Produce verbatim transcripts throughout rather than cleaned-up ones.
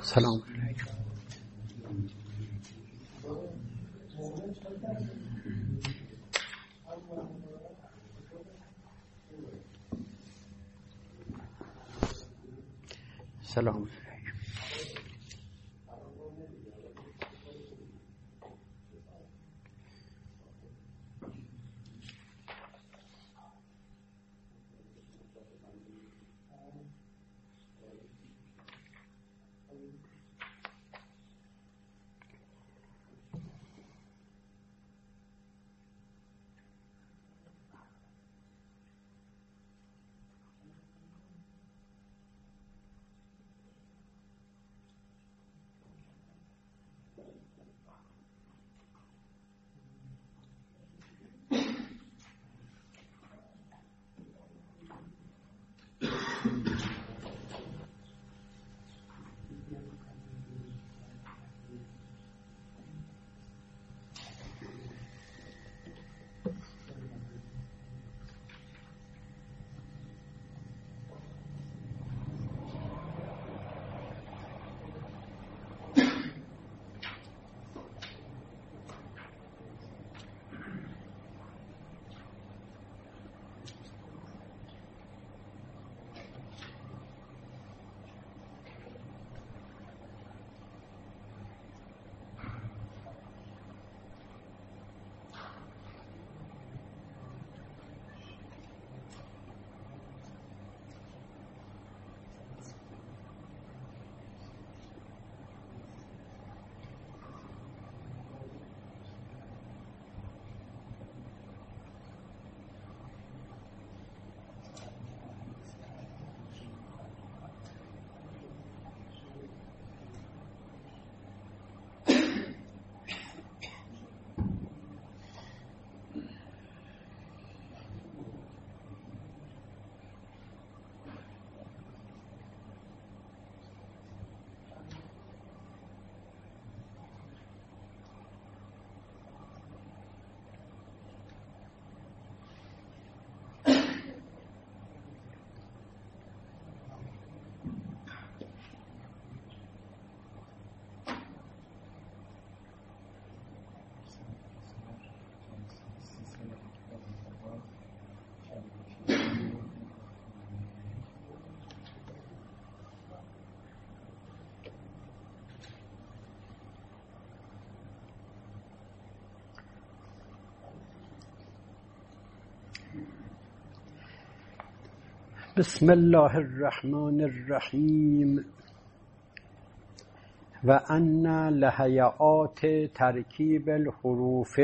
سلام علیکم. سلام بسم الله الرحمن الرحیم. و ان لهیئات ترکیب الحروف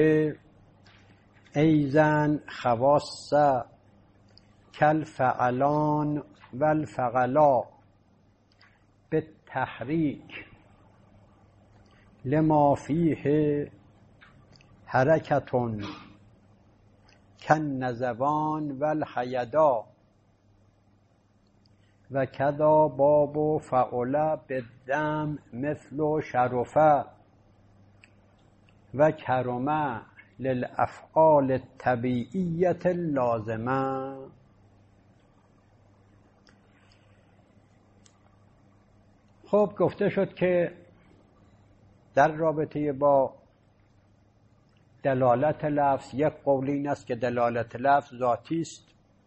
ایضا خواص کالفعلان و الفعلا بالتحریک لما فیه حرکت کالنزوان و الحیدا و کذا باب فعل بالدم مثل شرفه و کرمه للافعال الطبیعیه اللازمه. خب گفته شد که در رابطه با دلالت لفظ یک قول این است که دلالت لفظ ذاتی است،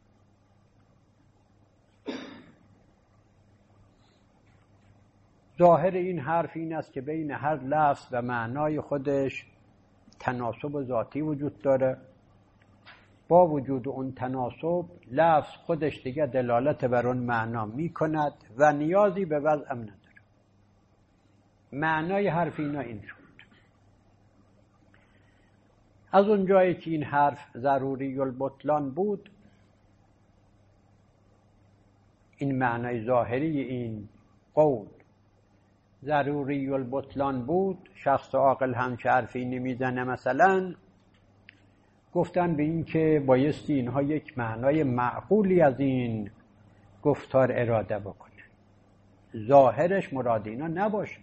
ظاهر این حرف این است که بین هر لفظ و معنای خودش تناسب ذاتی وجود داره. با وجود اون تناسب لفظ خودش دیگه دلالت بر اون معنا می کند و نیازی به وضع هم نداره. معنای حرف اینا این شد. از اون جایی که این حرف ضروری البطلان بود، این معنای ظاهری این قول ضروری البطلان بود، شخص عاقل هم که حرفی نمیزنه مثلا، گفتن به این که بایستی اینها یک معنای معقولی از این گفتار اراده بکنه، ظاهرش مراد اینا نباشه.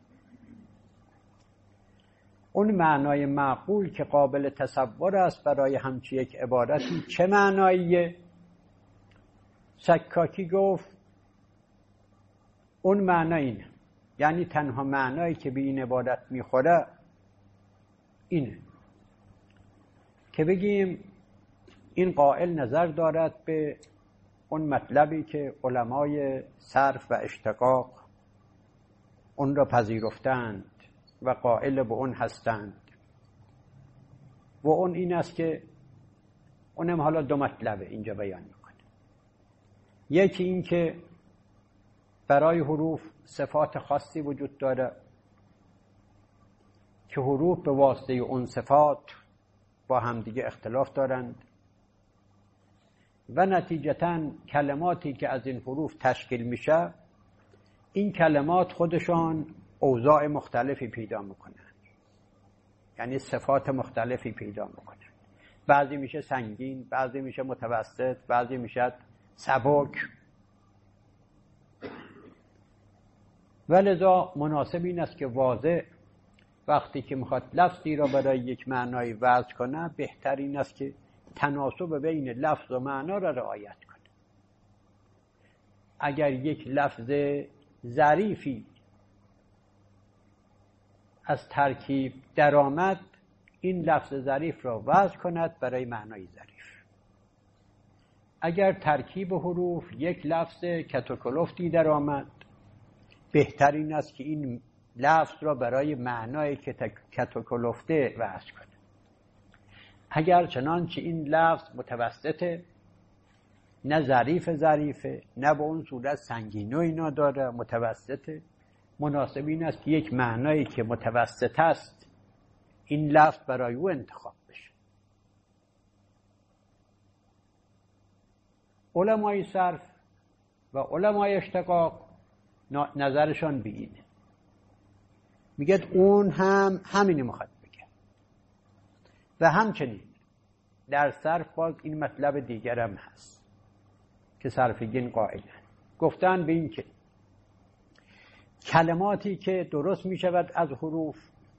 اون معنای معقول که قابل تصور است برای همچی یک عبارتی چه معناییه؟ سکاکی گفت اون معنی اینه یعنی تنها معنایی که به این عبارت میخوره اینه که بگیم این قائل نظر دارد به اون مطلبی که علمای صرف و اشتقاق اون را پذیرفتند و قائل به اون هستند و اون این است که اونم حالا دو مطلبه اینجا بیان میکنه. یکی این که برای حروف صفات خاصی وجود داره که حروف به واسطه اون صفات با همدیگه اختلاف دارند و نتیجتاً کلماتی که از این حروف تشکیل میشه این کلمات خودشان اوضاع مختلفی پیدا میکنن، یعنی صفات مختلفی پیدا میکنن. بعضی میشه سنگین، بعضی میشه متوسط، بعضی میشه سبک. ولذا مناسب این است که واضح وقتی که میخواد لفظی را برای یک معنای وضع کنه بهتر این است که تناسب بین لفظ و معنا را رعایت کنه. اگر یک لفظ ظریفی از ترکیب درآمد این لفظ ظریف را وضع کند برای معنای ظریف. اگر ترکیب حروف یک لفظ کتوکلفتی درآمد بهتر این است که این لفظ را برای معنای کتوکلفته وضع کند. اگر چنانچه این لفظ متوسطه، نه ظریف ظریفه نه به اون صورت سنگینی و اینا داره، متوسطه، مناسب این است که یک معنایی که متوسط است این لفظ برای او انتخاب بشه. علمای صرف و علمای اشتقاق نظرشان به اینه، میگه اون هم همینی میخواد بگه. و همچنین در صرف باز این مطلب دیگر هم هست که صرفیین قائلن، گفتن به این که کلماتی که درست می شود از حروف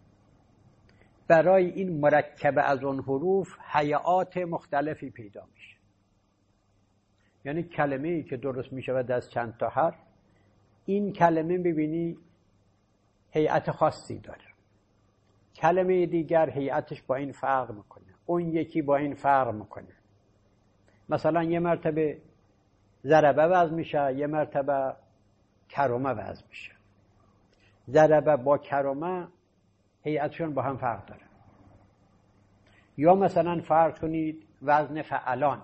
برای این مرکب از اون حروف هیئات مختلفی پیدا میشه. یعنی کلمه‌ای که درست می شود از چند تا حرف، این کلمه ببینی هیئت خاصی داره، کلمه دیگر هیئتش با این فرق میکنه، اون یکی با این فرق میکنه. مثلا یه مرتبه ضربه وزن میشه، یه مرتبه کرمه وزن میشه. ضربه با کرمه هیئتشون با هم فرق داره. یا مثلا فرض کنید وزن فعلان،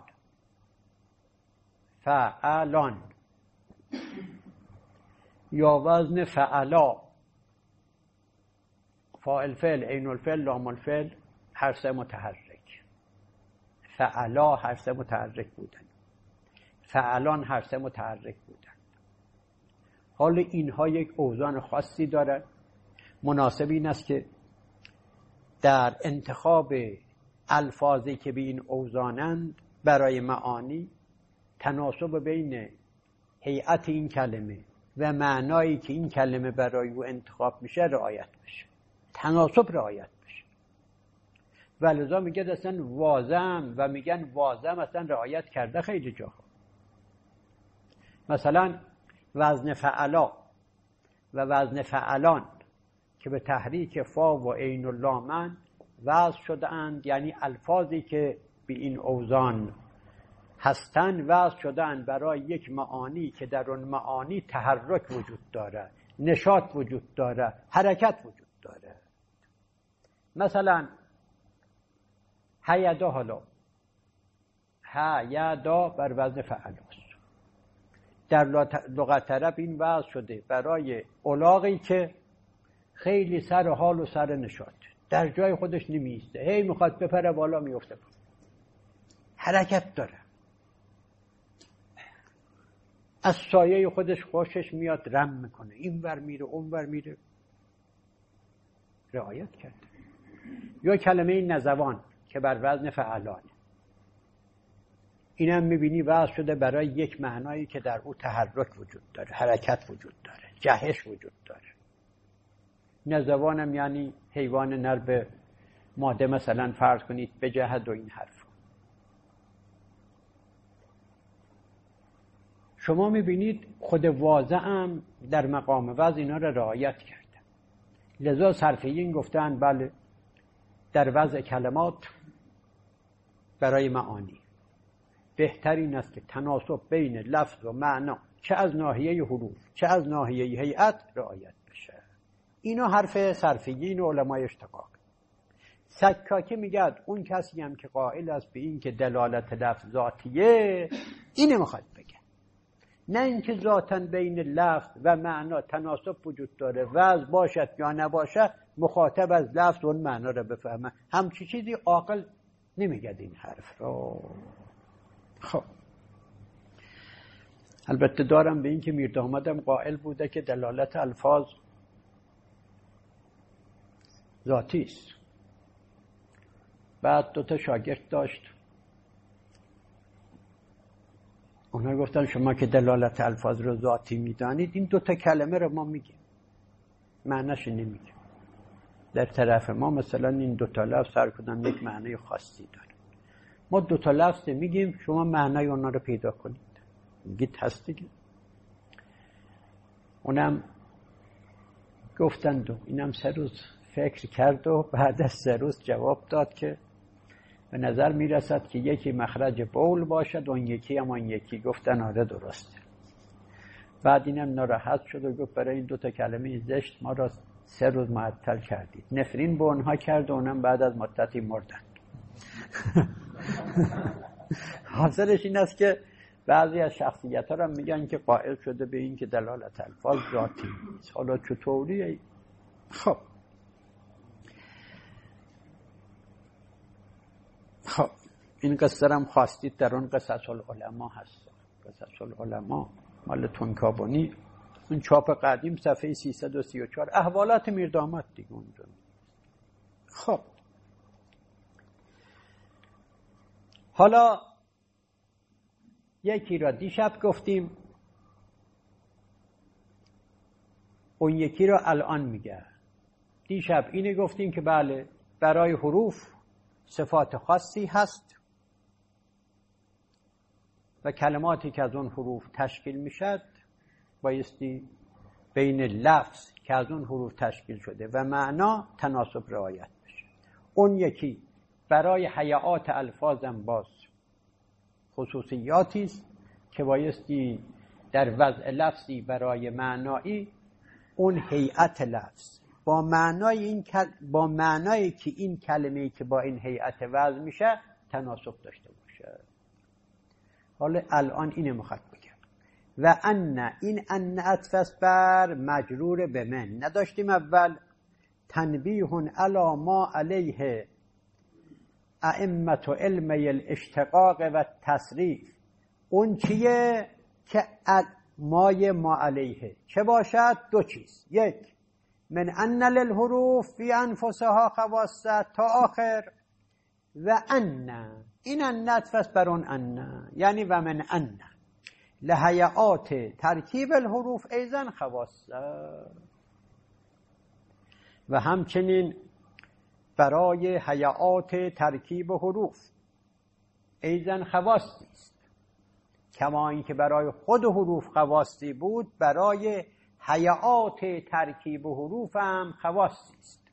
فعلان، یا وزن فعلا، فاعل فعل، عین الفعل، لام الفعل، هر سه متحرک. فعلا هر سه متحرک بودن، فعلان هر سه متحرک بودن. حال اینها یک اوزان خاصی دارد. مناسب این است که در انتخاب الفاظی که به این اوزانند برای معانی تناسب بین هیئت این کلمه و معنایی که این کلمه برای او انتخاب میشه رعایت بشه، تناسب رعایت بشه. ولذا میگه اصلا وازم و میگن وازم اصلا رعایت کرده خیلی جاها. مثلا وزن فعلا و وزن فعلان که به تحریک فا و عین و لامن وضع شده اند، یعنی الفاظی که به این اوزان هستن وضع شده اند برای یک معانی که در اون معانی تحرک وجود داره، نشاط وجود داره، حرکت وجود داره. مثلا هیدا، حالا هیدا بر وزن فعلاست. در لغت عرب این وضع شده برای الاغی که خیلی سر حال و سر نشاط، در جای خودش نمیسته، هی میخواد بپره بالا میفته، حرکت داره، از سایه خودش خوشش میاد رم میکنه، این ور میره اون ور میره، رعایت کرده. یا کلمه نزوان که بر وزن فعلانه، اینم میبینی وضع شده برای یک معنایی که در او تحرک وجود داره، حرکت وجود داره، جهش وجود داره. نزوانم یعنی حیوان نر به ماده مثلا فرض کنید بجهد و این حرف. شما میبینید خود واضع هم در مقام وضع اینا را رعایت کرده. لذا صرفیین گفتن بله در وضع کلمات برای معانی بهترین است که تناسب بین لفظ و معنا چه از ناحیه حروف چه از ناحیه هیئت رعایت بشه. اینا حرف صرفیین و علمای اشتقاق. سکاکی میگه اون کسی هم که قائل است به این که دلالت لفظ ذاتیه اینه میخواد بگه، نه اینکه ذاتاً بین لفظ و معنا تناسب وجود داره، وضع باشد یا نباشد مخاطب از لفظ اون معنا رو بفهمه. همچی چیزی عاقل نمیگه این حرف رو. خب البته دارم به این که میردامادم قائل بوده که دلالت الفاظ ذاتی است. بعد دو تا شاگرد داشت، اونا گفتن شما که دلالت الفاظ رو ذاتی میدانید این دو تا کلمه رو ما میگیم معنیش نمیگیم. در طرف ما مثلا این دو تا لفظ هر کدام یک معنی خاصی داره، ما دو تا لفظ میگیم شما معنی اونا رو پیدا کنید. میگید هست دیگه. اونم گفتند و اینم سه روز فکر کرد و بعد از سه روز جواب داد که به نظر میرسد که یکی مخرج بول باشد و اون یکی هم اون یکی. گفتن آره درسته. بعد اینم ناراحت شد و گفت برای این دوتا کلمه زشت ما را سه روز معطل کردید. نفرین به اونها کرد و اونم بعد از مدتی مردن. حاصلش این است که بعضی از شخصیت ها را میگن که قائل شده به این که دلالت الفاظ ذاتی نیست. حالا چطوریه؟ خب خب این قصه هم خواستید در اون قصص العلماء هست. قصص العلماء مال تونکابونی اون چاپ قدیم صفحه سیصد و سی و چهار احوالات میرداماد دیگه اونجا. خب حالا یکی را دیشب گفتیم، اون یکی را الان میگه. دیشب اینه گفتیم که بله برای حروف صفات خاصی هست و کلماتی که از اون حروف تشکیل میشد بایستی بین لفظ که از اون حروف تشکیل شده و معنا تناسب رعایت بشه. اون یکی برای هیئات الفاظم باز خصوصیاتی است که بایستی در وضع لفظی برای معنایی اون هیئت لفظ با معنای این کل... با معنایی که این کلمه‌ای که با این هیئت وضع میشه تناسب داشته باشه. حالا الان اینو میخواد بگم و ان این ان عطف بر مجرور به من. نداشتیم اول تنبیه علی ما علیه ائمه علم الاشتقاق و تصریف. اون چیه که مای ما علیه چه باشد؟ دو چیز. یک من ان للحروف فی انفسها خواص تا آخر و ان این ان عطف بر اون ان یعنی و من ان لهیئات ترکیب الحروف ایضا خواص و همچنین برای هیئات ترکیب حروف ایضا خواصی است، کما اینکه برای خود حروف خواصی بود برای هیئات ترکیب حروف هم خواصی است.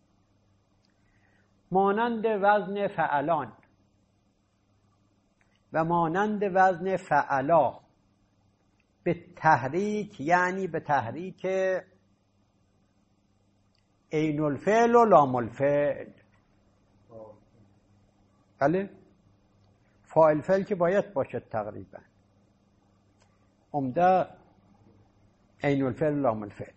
مانند وزن فعلان و مانند وزن فعلا به تحریک، یعنی به تحریک عین الفعل و لام الفعل. بله فاعل فعل که باید باشد تقریبا، عمده عین الفعل و لام الفعل.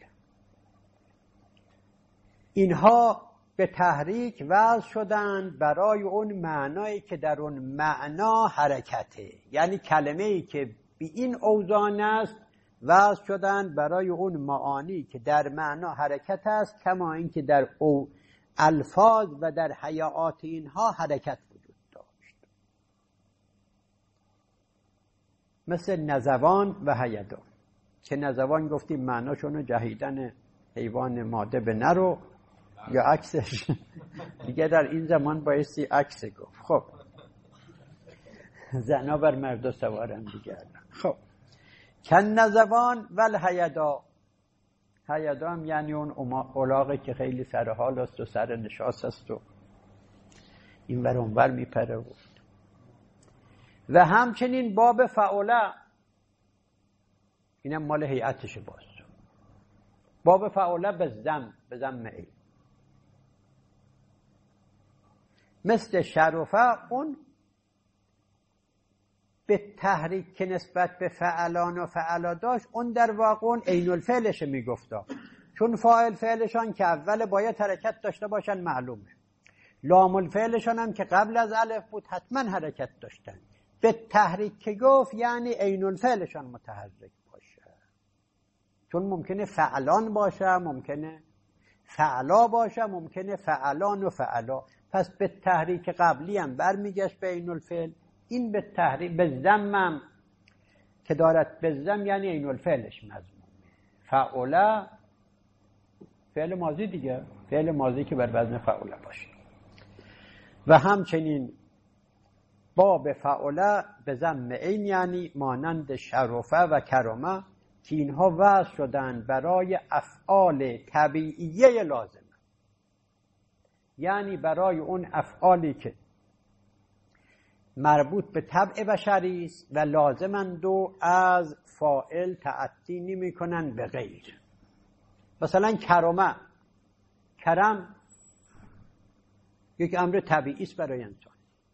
اینها به تحریک وضع شدن برای اون معنایی که در اون معنا حرکته، یعنی کلمه‌ای که به این اوزان است وضع شدن برای اون معانی که در معنا حرکت است، کما اینکه در او الفاظ و در هیئات اینها حرکت وجود داشت، مثل نزوان و هیدان که نزوان گفتیم معناشون جهیدن حیوان ماده به نر یا عکسش دیگه در این زمان بایستی عکس گفت. خب زنا بر مردا سوارن دیگه. خب کنزبان و الهیدا. هیدا هم یعنی اون الاغی که خیلی سر حال است و سر نشاست است و این ور اون ور میپره بود. و همچنین باب فعوله، اینم مال هیئتش باز. باب فعوله به زم به زم ای، مثل شرفه اون به تحریک که نسبت به فعلان و فعلا داشت، اون در واقع اون عین الفعلش میگفتا، چون فاعل فعلشان که اول باید حرکت داشته باشن معلومه، لام الفعلشان هم که قبل از الف بود حتما حرکت داشتن. به تحریک که گفت یعنی عین الفعلشان متحرک باشه، چون ممکنه فعلان باشه، ممکنه فعلا باشه، ممکنه فعلان و فعلا. پس به تحریک قبلی هم برمیگشت به عین الفعل. این به تحریک به ضمم که دارد به ضم یعنی عین الفعلش مضمومه. فعوله فعل ماضی دیگه، فعل ماضی که بر وزن فعوله باشه. و همچنین باب فعوله به ضم عین یعنی مانند شرفه و کرمه که اینها وضع شدن برای افعال طبیعیه لازمه، یعنی برای اون افعالی که مربوط به طبع بشری است و لازمند و از فاعل تعدی نمی کنن به غیر. مثلا کرمه، کرم یک امر طبیعی است برای انسان.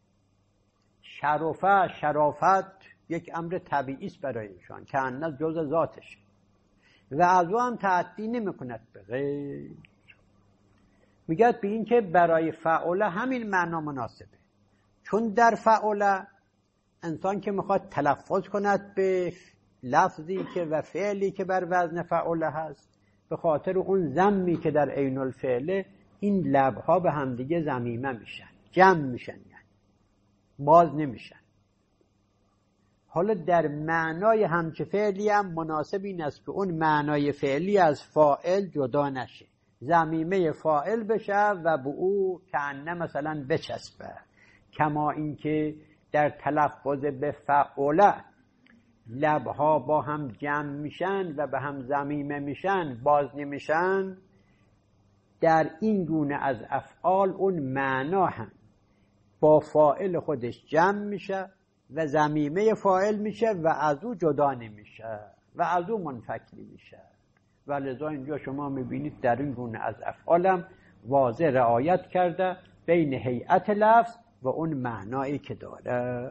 شرفه، شرافت یک امر طبیعی است برای انسان که انه جز ذاتش و از او هم تعدی نمی کند به غیر. میگه به این که برای فعوله همین معنا مناسبه، چون در فعوله انسان که میخواد تلفظ کند به لفظی که و فعلی که بر وزن فعوله هست، به خاطر اون ضمی که در عین الفعله این لبها به همدیگه ضمیمه میشن، جمع میشن، یعنی باز نمیشن. حالا در معنای همچه فعلی هم مناسب این است که اون معنای فعلی از فاعل جدا نشه، ضمیمه فاعل بشه و به او کأنه مثلا بچسبه، کما اینکه در تلفظ به فعوله لبها با هم جمع میشن و به هم ضمیمه میشن، باز نمیشن. در این گونه از افعال اون معنا هم با فاعل خودش جمع میشه و ضمیمه فاعل میشه و از او جدا نمیشه و از او منفک نمیشه. و لذا اینجا شما میبینید در این گونه از افعالم واضح رعایت کرده بین هیئت لفظ و اون معنایی که داره.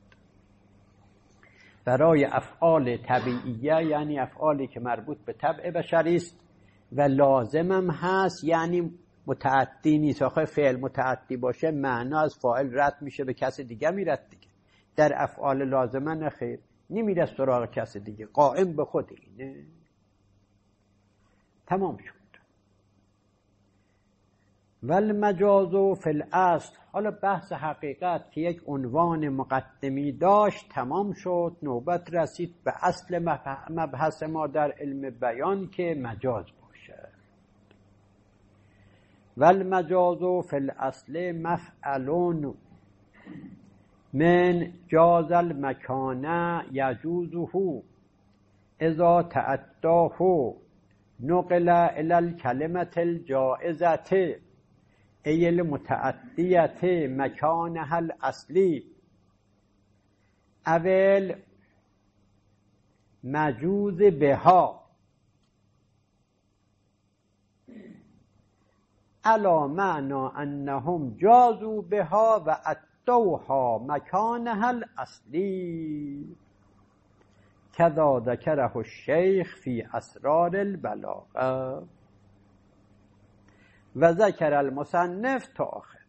برای افعال طبیعیه یعنی افعالی که مربوط به طبع بشری است و لازمم هست، یعنی متعدی نیست. آخه فعل متعدی باشه معنا از فاعل رد میشه به کس دیگه میرد دیگه. در افعال لازمه نخیر، نمیره سراغ کس دیگه، قائم به خود اینه. تمام شد. والمجاز فی الاصل. حالا بحث حقیقت که یک عنوان مقدمی داشت تمام شد. نوبت رسید به اصل مبحث ما در علم بیان که مجاز باشه. والمجاز فی الاصل مفعلون من جاز المکان یجوزه اذا تعداه نقل الى الکلمة الجائزة ای المتعدیت مکانها الاصلی اول مجوز بها علا معنی انهم جازوا بها و اتوها مکانها الاصلی کذا ذکره الشیخ فی اسرار البلاغه و ذکر المصنف تا آخر.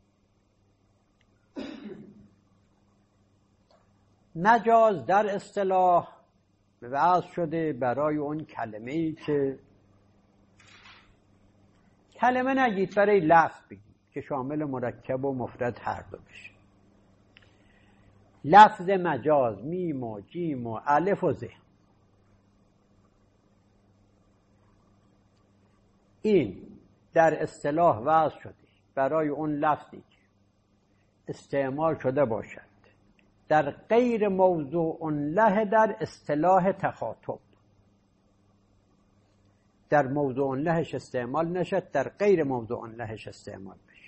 مجاز در اصطلاح وضع شده برای اون کلمه‌ای که کلمه نگید، برای لفظ بگید که شامل مرکب و مفرد هر دو بشه. لفظ مجاز میم و جیم و الف و ز، این در اصطلاح وضع شده برای اون لفظی که استعمال شده باشد در غیر موضوع له در اصطلاح تخاطب. در موضوع لهش استعمال نشد، در غیر موضوع لهش استعمال بشه.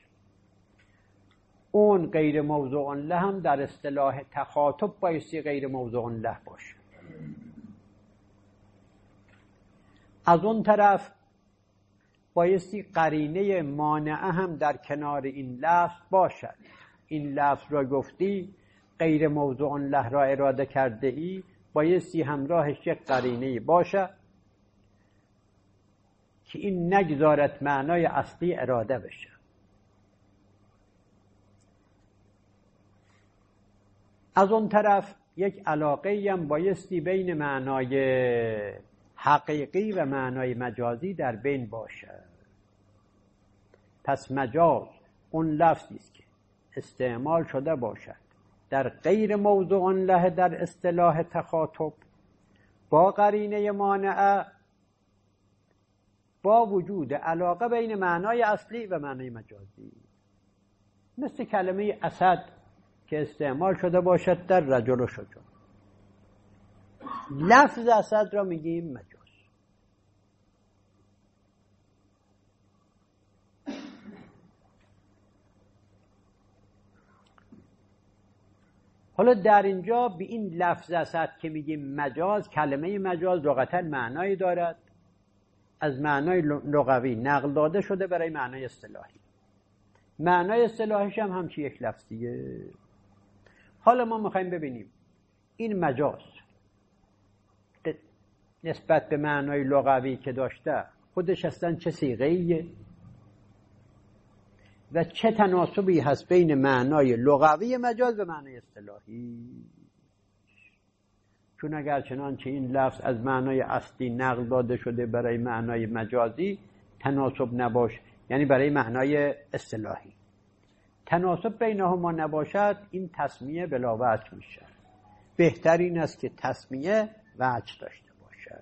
اون غیر موضوع له هم در اصطلاح تخاطب بایستی غیر موضوع له باشه. از اون طرف بایستی قرینه مانعه هم در کنار این لفظ باشد. این لفظ را گفتی، غیر موضوع له را اراده کرده ای، بایستی همراهش یک قرینه باشه که این نگذارد معنای اصلی اراده بشه. از اون طرف یک علاقه هم بایستی بین معنای حقیقی و معنای مجازی در بین باشه. پس مجاز اون لفظی است که استعمال شده باشد در غیر موضوع له در اصطلاح تخاطب با قرینه مانعه، با وجود علاقه بین معنای اصلی و معنای مجازی. مثل کلمه اسد که استعمال شده باشد در رجل و شجاع. لفظ اسد را میگیم مجاز. حالا در اینجا به این لفظ اسد که میگیم مجاز، کلمه مجاز لغتا معنایی دارد، از معنای لغوی نقل داده شده برای معنای اصطلاحی. معنای اصطلاحیش هم همچی یک لفظیه. حالا ما میخوایم ببینیم این مجاز نسبت به معنای لغوی که داشته خودش اصلا چه صیغه‌ایه و چه تناسبی هست بین معنای لغوی مجاز و معنای اصطلاحی. چون اگر چنانچه این لفظ از معنای اصلی نقل داده شده برای معنای مجازی تناسب نباشه، یعنی برای معنای اصطلاحی تناسب بینهما نباشد، این تسمیه بلا وجه میشه. بهترین است که تسمیه وجه داشته باشه.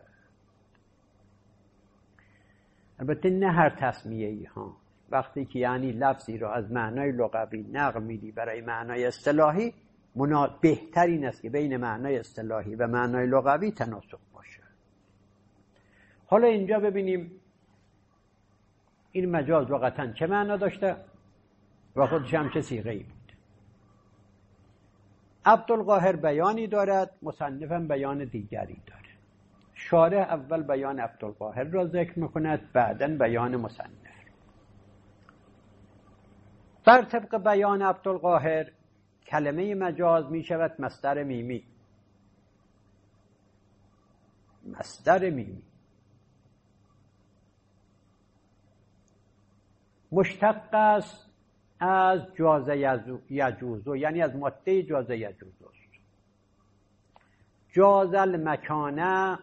البته نه هر تسمیه ای ها، وقتی که یعنی لفظی را از معنای لغوی نقل میدی برای معنای اصطلاحی، منا... بهترین است که بین معنای اصطلاحی و معنای لغوی تناسب باشه. حالا اینجا ببینیم این مجاز لغتاً چه معنا داشته و خودش هم چه صیغه‌ای بود. عبدالقاهر بیانی دارد، مصنفم بیان دیگری داره. شارح اول بیان عبدالقاهر را ذکر میکند، بعداً بیان مصنف. بر طبق بیان عبدالقاهر کلمه مجاز می شود مصدر میمی. مصدر میمی مشتق است از جاز یجوزو، یعنی از ماده جاز یجوزو. جاز المکانه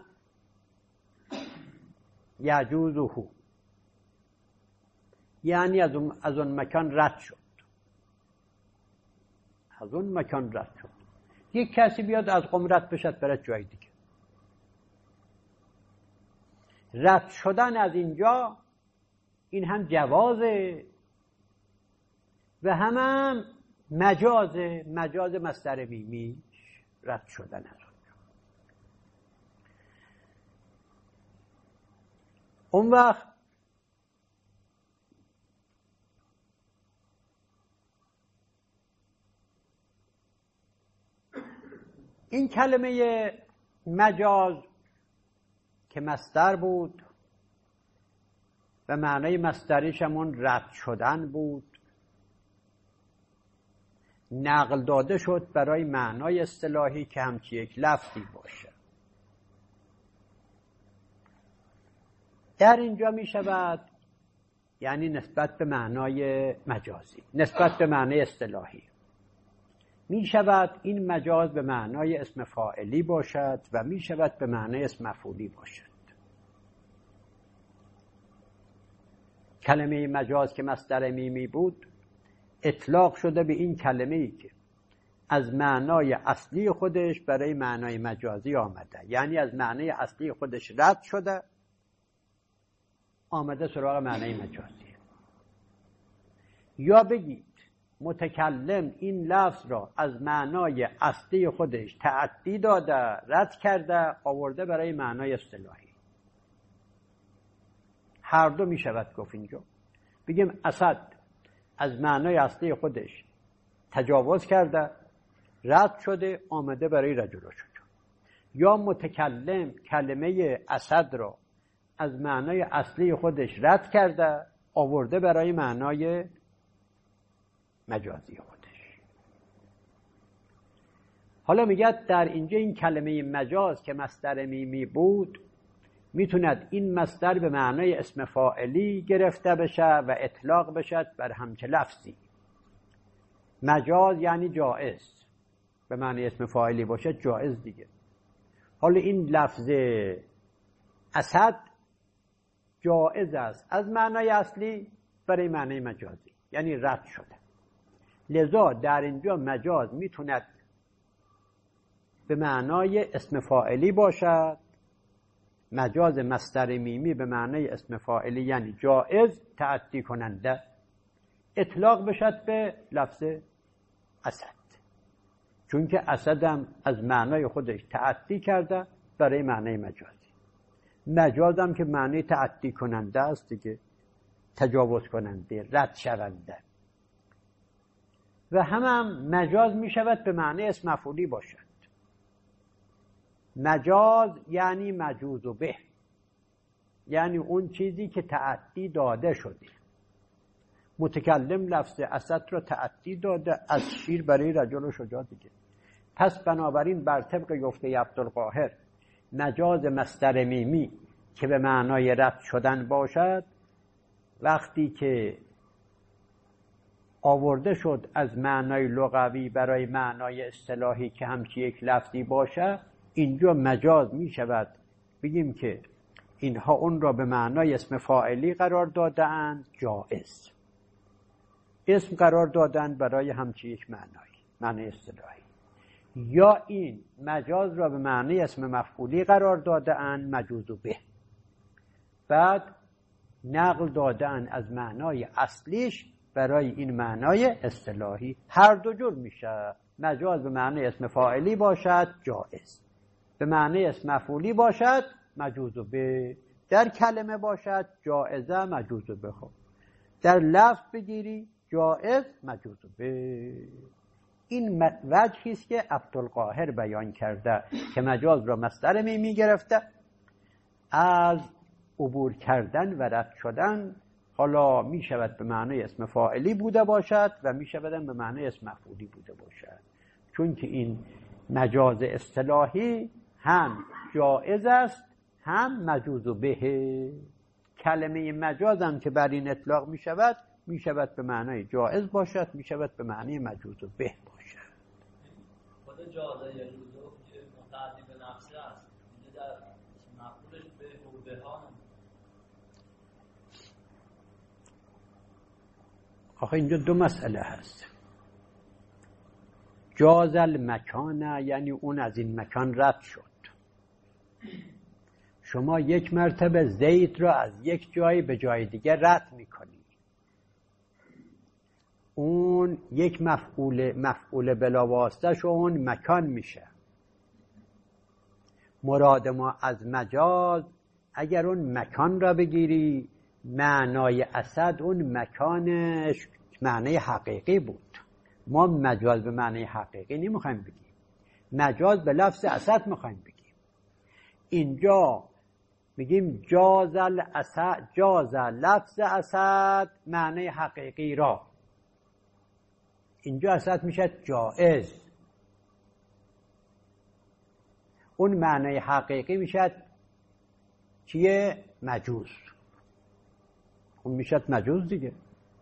یجوزه، یعنی از اون, از اون مکان رد شد. از اون مکان رد شد. یک کسی بیاد از قم رد بشد بره جای دیگه. رد شدن از اینجا این هم جوازه و هم, هم مجازه. مجاز مصدر میمی رد شدن از اونجا. اون وقت این کلمه مجاز که مصدر بود و معنای مصدریش همون رد شدن بود، نقل داده شد برای معنای اصطلاحی که همچی یک لفظی باشه. در اینجا می شود یعنی نسبت به معنای مجازی، نسبت به معنای اصطلاحی می شود این مجاز به معنای اسم فاعلی باشد و می شود به معنای اسم مفعولی باشد. کلمه مجاز که مصدر میمی بود اطلاق شده به این کلمه‌ای که از معنای اصلی خودش برای معنای مجازی آمده، یعنی از معنای اصلی خودش رد شده آمده سراغ معنای مجازی. یا بگید متکلم این لفظ را از معنای اصلی خودش تعدی داده، رد کرده، آورده برای معنای اصطلاحی. هر دو می شود گفت اینجا. بگیم اسد از معنای اصلی خودش تجاوز کرده، رد شده، آمده برای رجل شد. یا متکلم کلمه اسد را از معنای اصلی خودش رد کرده، آورده برای معنای مجازی خودش. حالا میگه در اینجا این کلمه مجاز که مصدر میمی بود، میتوند این مصدر به معنای اسم فاعلی گرفته بشه و اطلاق بشد بر همچه لفظی. مجاز یعنی جائز، به معنی اسم فاعلی باشد جائز دیگه. حالا این لفظ اسد جائز است از معنای اصلی برای معنای مجازی، یعنی رد شده. لذا در اینجا مجاز میتوند به معنای اسم فاعلی باشد. مجاز مصدر میمی به معنای اسم فاعلی یعنی جائز، تعدی کننده، اطلاق بشد به لفظ اسد، چون که اسدم از معنای خودش تعدی کرده برای معنای مجازی. مجازم که معنی تعدی کننده است دیگه، تجاوز کننده، رد شونده. و هم, هم مجاز می شود به معنی اسم مفعولی باشد. مجاز یعنی مجوز به، یعنی اون چیزی که تعدی داده شده. متکلم لفظ اسد را تعدی داده از شیر برای رجل و شجاع دیگه. پس بنابراین بر طبق گفته عبدالقاهر مجاز مصدر میمی که به معنای رد شدن باشد، وقتی که آورده شد از معنای لغوی برای معنای اصطلاحی که همچی یک لفظی باشه، اینجا مجاز می شود بگیم که اینها اون را به معنای اسم فاعلی قرار دادند، جائز. اسم قرار دادند برای همچی یک معنای، معنی اصطلاحی. یا این مجاز را به معنی اسم مفعولی قرار دادند، مجوز به، بعد نقل دادند از معنای اصلیش برای این معنای اصطلاحی. هر دو جور میشه. مجاز به معنی اسم فاعلی باشد جائز، به معنی اسم مفعولی باشد مجوز به، در کلمه باشد جائزه مجوز به، خب در لفظ بگیری جائز مجوز به. این وجهی است که عبدالقاهر بیان کرده که مجاز را مصدر میمی گرفته از عبور کردن و رد شدن. حالا می شود به معنی اسم فاعلی بوده باشد و می شود به معنی اسم مفعولی بوده باشد، چون که این مجاز اصطلاحی هم جائز است هم مجوز به. کلمه مجاز هم که بر این اطلاق می شود می شود به معنی جائز باشد، می شود به معنی مجوز به باشد. خود جازه یا جوزو که متعدی به نفسه است، اینه در مفعولش به و به ها. آخه اینجا دو مسئله هست. جاز المکانه یعنی اون از این مکان رد شد. شما یک مرتبه زید را از یک جایی به جای دیگه رد میکنی، اون یک مفعول مفعول بلا واسطه شو اون مکان میشه. مراد ما از مجاز اگر اون مکان را بگیری، معنای اسد اون مکانش معنی حقیقی بود. ما مجاز به معنی حقیقی نمیخوایم بگیم، مجاز به لفظ اسد میخوایم بگیم. اینجا میگیم جاز الاسد، جاز لفظ اسد معنی حقیقی را، اینجا اسد میشه جائز. اون معنی حقیقی میشه چیه؟ مجوز. اون میشه مجوز دیگه.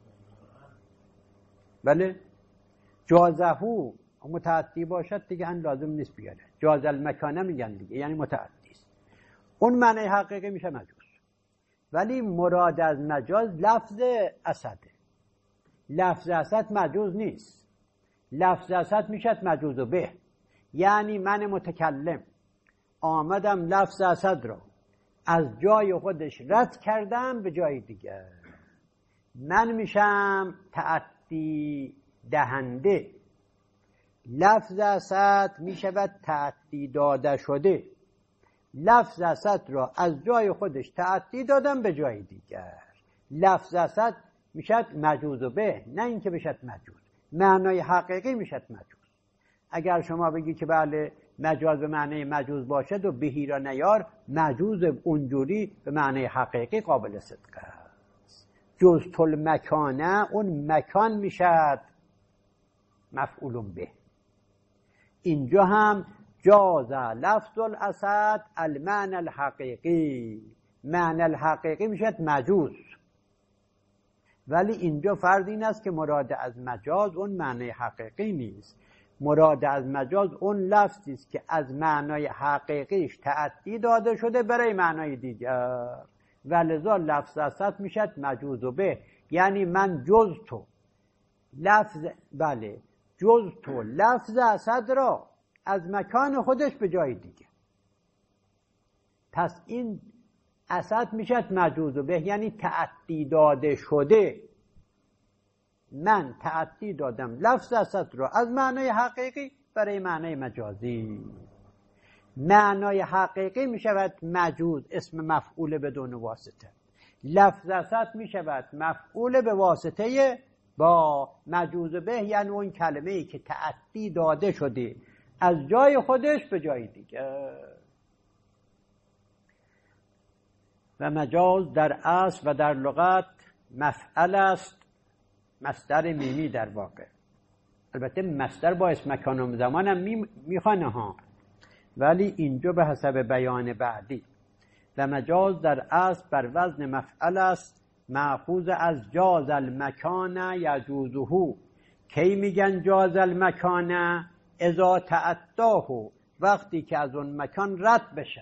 بله جازهو متعدی باشد دیگه ان لازم نیست بیاره. جاز المکانه میگن دیگه، یعنی متعدی است. اون معنی حقیقی میشه مجوز. ولی مراد از مجاز لفظ اسده. لفظ اسد مجوز نیست. لفظ اسد میشه مجوز به، یعنی من متکلم آمدم لفظ اسد را از جای خودش رد کردم به جای دیگه، من میشم تعدی دهنده. لفظ اسد می شود تعدی داده شده. لفظ اسد را از جای خودش تعدی دادن به جای دیگر. لفظ اسد می شود مجوز به، نه اینکه بشد مجوز. معنای حقیقی می شود مجوز. اگر شما بگی که بله مجاز به معنی مجوز باشد و بهی را نیار، مجوز اونجوری به معنی حقیقی قابل صدق است. جزت المکانه، اون مکان میشد مفعول به. اینجا هم جاز لفظ الاسد المعنى الحقیقی، معنی الحقیقی میشد مجوز. ولی اینجا فرض این است که مراد از مجاز اون معنی حقیقی نیست. مراد از مجاز اون لفظی است که از معنای حقیقیش تعدی داده شده برای معنای دیگر، ولذا لفظ اسد میشد مجوز به. یعنی من جز تو لفظ بله جز تو لفظ اسد را از مکان خودش به جای دیگه. پس این اسد میشد مجوز به، یعنی تعدی داده شده. من تعدی دادم لفظ اسد را از معنای حقیقی برای معنای مجازی. معنای حقیقی می شود مجوز، اسم مفعول بدون واسطه. لفظ اسد می شود مفعول به واسطه با مجوز به، یعنی اون کلمه ای که تعدی داده شده از جای خودش به جای دیگه. و مجاز در اصل و در لغت مفعل است، مصدر میمی در واقع. البته مصدر با اسم مکان و زمان هم میخوانه ها، ولی اینجا به حسب بیان بعدی. و مجاز در اصل بر وزن مفعل است، مأخوذ از جاز المکان یجوزه. کی میگن جاز المکان؟ اذا تعداه، وقتی که از اون مکان رد بشه،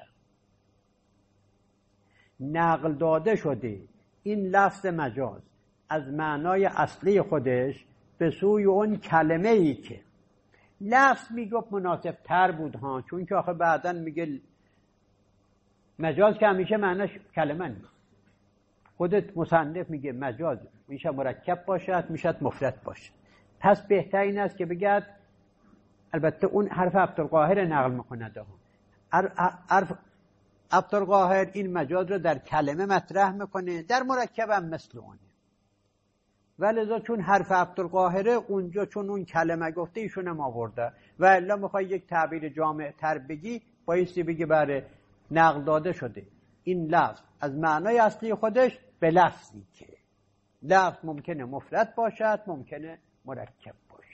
نقل داده شده این لفظ مجاز از معنای اصلی خودش به سوی اون کلمه ای که لفظ میگفت مناسب تر بود ها، چون که آخه بعداً میگه مجاز که همیشه معناش کلمه نیست. خودت مصنف میگه مجاز میشه مرکب باشد، میشه مفرد باشد. پس بهتر این است که بگد، البته اون حرف عبدالقاهر نقل میکنه ده حرف عبدالقاهر این مجاز رو در کلمه مطرح میکنه، در مرکب هم مثل اونه. ولذا چون حرف عبدالقاهره اونجا چون اون کلمه گفته ایشون هم آورده، و الا میخوای یک تعبیر جامع تر بگی بایستی بگی بره نقل داده شده این لفظ از معنای اصلی خودش به لفظی که لفظ ممکنه مفرد باشد، ممکنه مرکب باشد.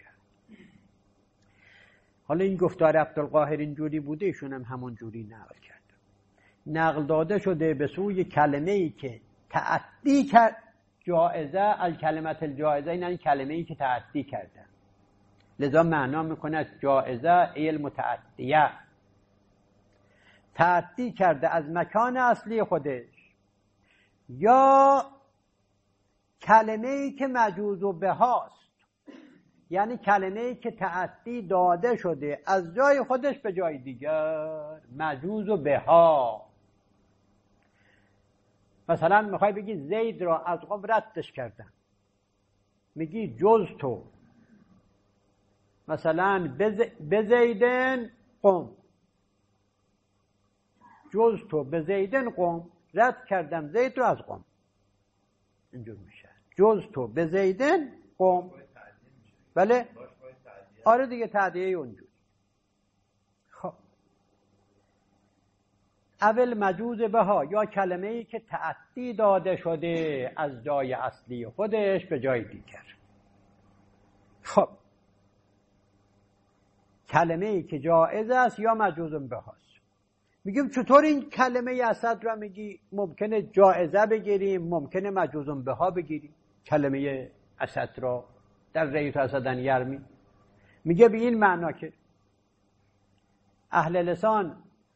حالا این گفتار عبدالقاهر اینجوری بوده، ایشون هم همون جوری نقل کرده. نقل داده شده به سوی کلمه‌ای که تعدی کرد، جائزه الکلمت الجائزه، این یعنی کلمه‌ای که تعدی کرده، لذا معنا میکند جائزه ای المتعدیه، تعدی کرده از مکان اصلی خودش، یا کلمه‌ای که مجوز به هاست، یعنی کلمه‌ای که تعدی داده شده از جای خودش به جای دیگر، مجوز به ها. مثلا میخوای بگی زید را از قوم ردش کردن، میگی جز تو، مثلا به زیدن قوم، جز تو به زیدن قوم، رد کردم زید رو از قوم، اینجور میشه جز تو به زیدن قوم. بله آره دیگه تعدیه اونجور. خب اول مجوز بها، یا کلمه ای که تعدی داده شده از جای اصلی خودش به جای دیگر. خب کلمه ای که جائز است یا مجوز بهاست. میگیم چطور این کلمه اسد را میگی ممکنه جائزه بگیریم، ممکنه مجوز بها بگیریم؟ کلمه اسد را در ریت اسدن یرمی میگه به این معنا که اهل لسان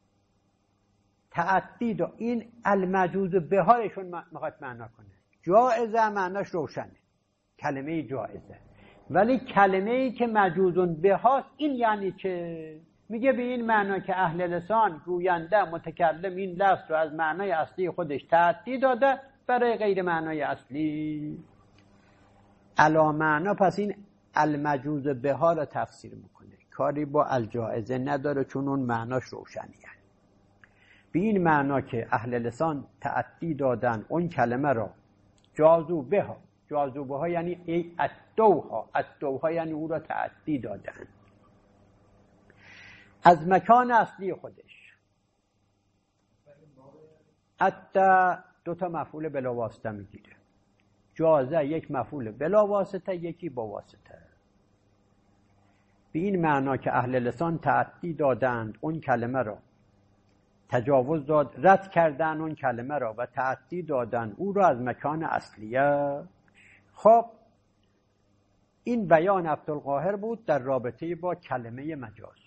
تعدی دو این المجوز بهایشون میخواد معنا کنه. جائزه معناش روشنه، کلمه جائزه، ولی کلمه ای که مجوز بهاست این یعنی چه؟ میگه به این معنا که اهل لسان گوینده متکلم این لفظ رو از معنای اصلی خودش تعدی داده برای غیر معنای اصلی. علا معنا، پس این المجوز به ها را تفسیر میکنه، کاری با الجائزه نداره چون اون معناش روشنیه. به این معنا که اهل لسان تعدی دادن اون کلمه را جازو به ها، جازو به ها یعنی ای ادوها، ادوها یعنی او را تعدی دادن از مکان اصلی خودش. حتی دو تا مفعول بلا واسطه میگیره. جازه یک مفعول بلا واسطه، یکی با واسطه. به این معنا که اهل لسان تعدی دادند اون کلمه را، تجاوز داد، رد کردن اون کلمه را و تعدی دادن او را از مکان اصلیه. خب این بیان عبدالقاهر بود در رابطه با کلمه مجاز.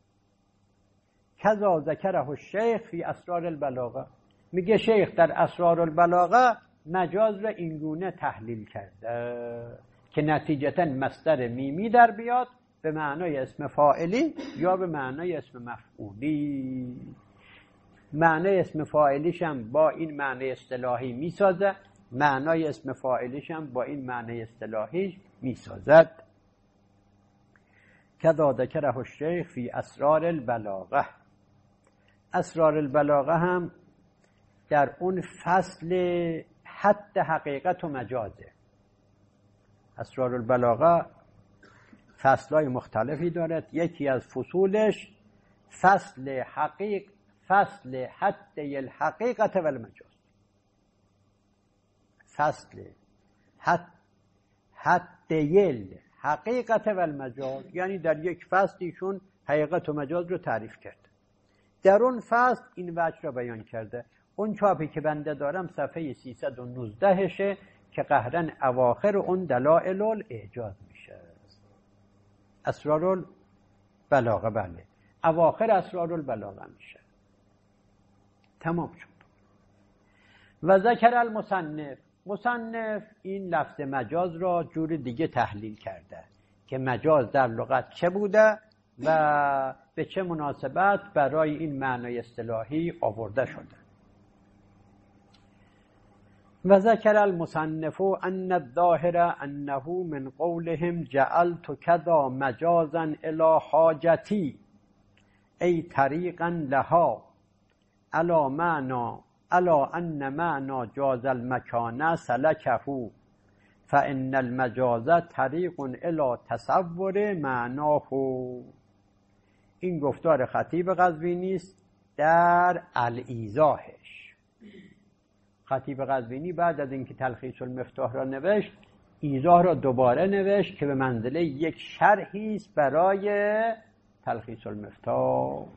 کذا ذکره الشیخ فی اسرار البلاغه، میگه شیخ در اسرار البلاغه مجاز را اینگونه تحلیل کرده که نتیجتا مصدر میمی در بیاد به معنای اسم فاعلی یا به معنای اسم مفعولی. معنای اسم فاعلیش هم با این معنای اصطلاحی میسازه، معنای اسم فاعلیش هم با این معنای اصطلاحی میسازد. کذا ذکره الشیخ فی اسرار البلاغه. اسرار البلاغه هم در اون فصل حد حقیقت و مجازه. اسرار البلاغه فصلهای مختلفی دارد. یکی از فصولش فصل حقیق فصل حد الحقیقت و المجاز. فصل حد حد الحقیقت و المجاز، یعنی در یک فصلیشون حقیقت و مجاز رو تعریف کرده. در اون فصل این وجه رو بیان کرده. اون چاپی که بنده دارم صفحه سیصد و نوزده شه که قهرن اواخر اون دلائل الاعجاز میشه. اسرار البلاغه، بله اواخر اسرار البلاغه میشه. تمام شد. و ذکر المصنف، مصنف این لفظ مجاز را جور دیگه تحلیل کرده که مجاز در لغت چه بوده و به چه مناسبت برای این معنای اصطلاحی آورده شده. و ذکر المصنف ان الظاهر انه من قولهم جعلت کذا مجازا الی حاجتی ای طریقا لها الا معنا الا ان معنا جاز المکان سلکه فان المجاز طریق الی تصور معناه. این گفتار خطیب قزوینی است در الایضاحش. خطیب قزوینی بعد از اینکه تلخیص المفتاح را نوشت، ایضاح را دوباره نوشت که به منزله یک شرحی است برای تلخیص المفتاح.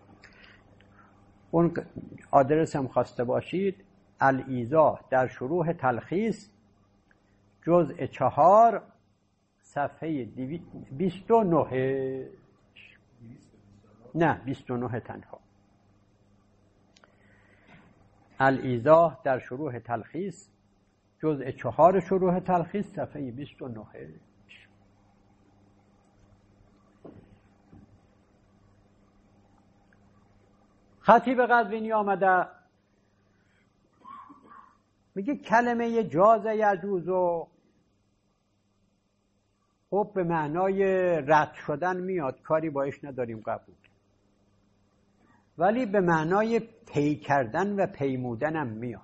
اون آدرس هم خواسته باشید، الایضاح در شروح تلخیص جزء چهار صفحه بیست و نه، نه بیست و نه تنها. الایضاح در شروح تلخیص جزء چهار شروح تلخیص صفحه بیست و نه. خطیب قزوینی آمده میگه کلمه جاز یجوزو خب به معنای رد شدن میاد، کاری باش نداریم قبول، ولی به معنای پی کردن و پیمودن هم میاد.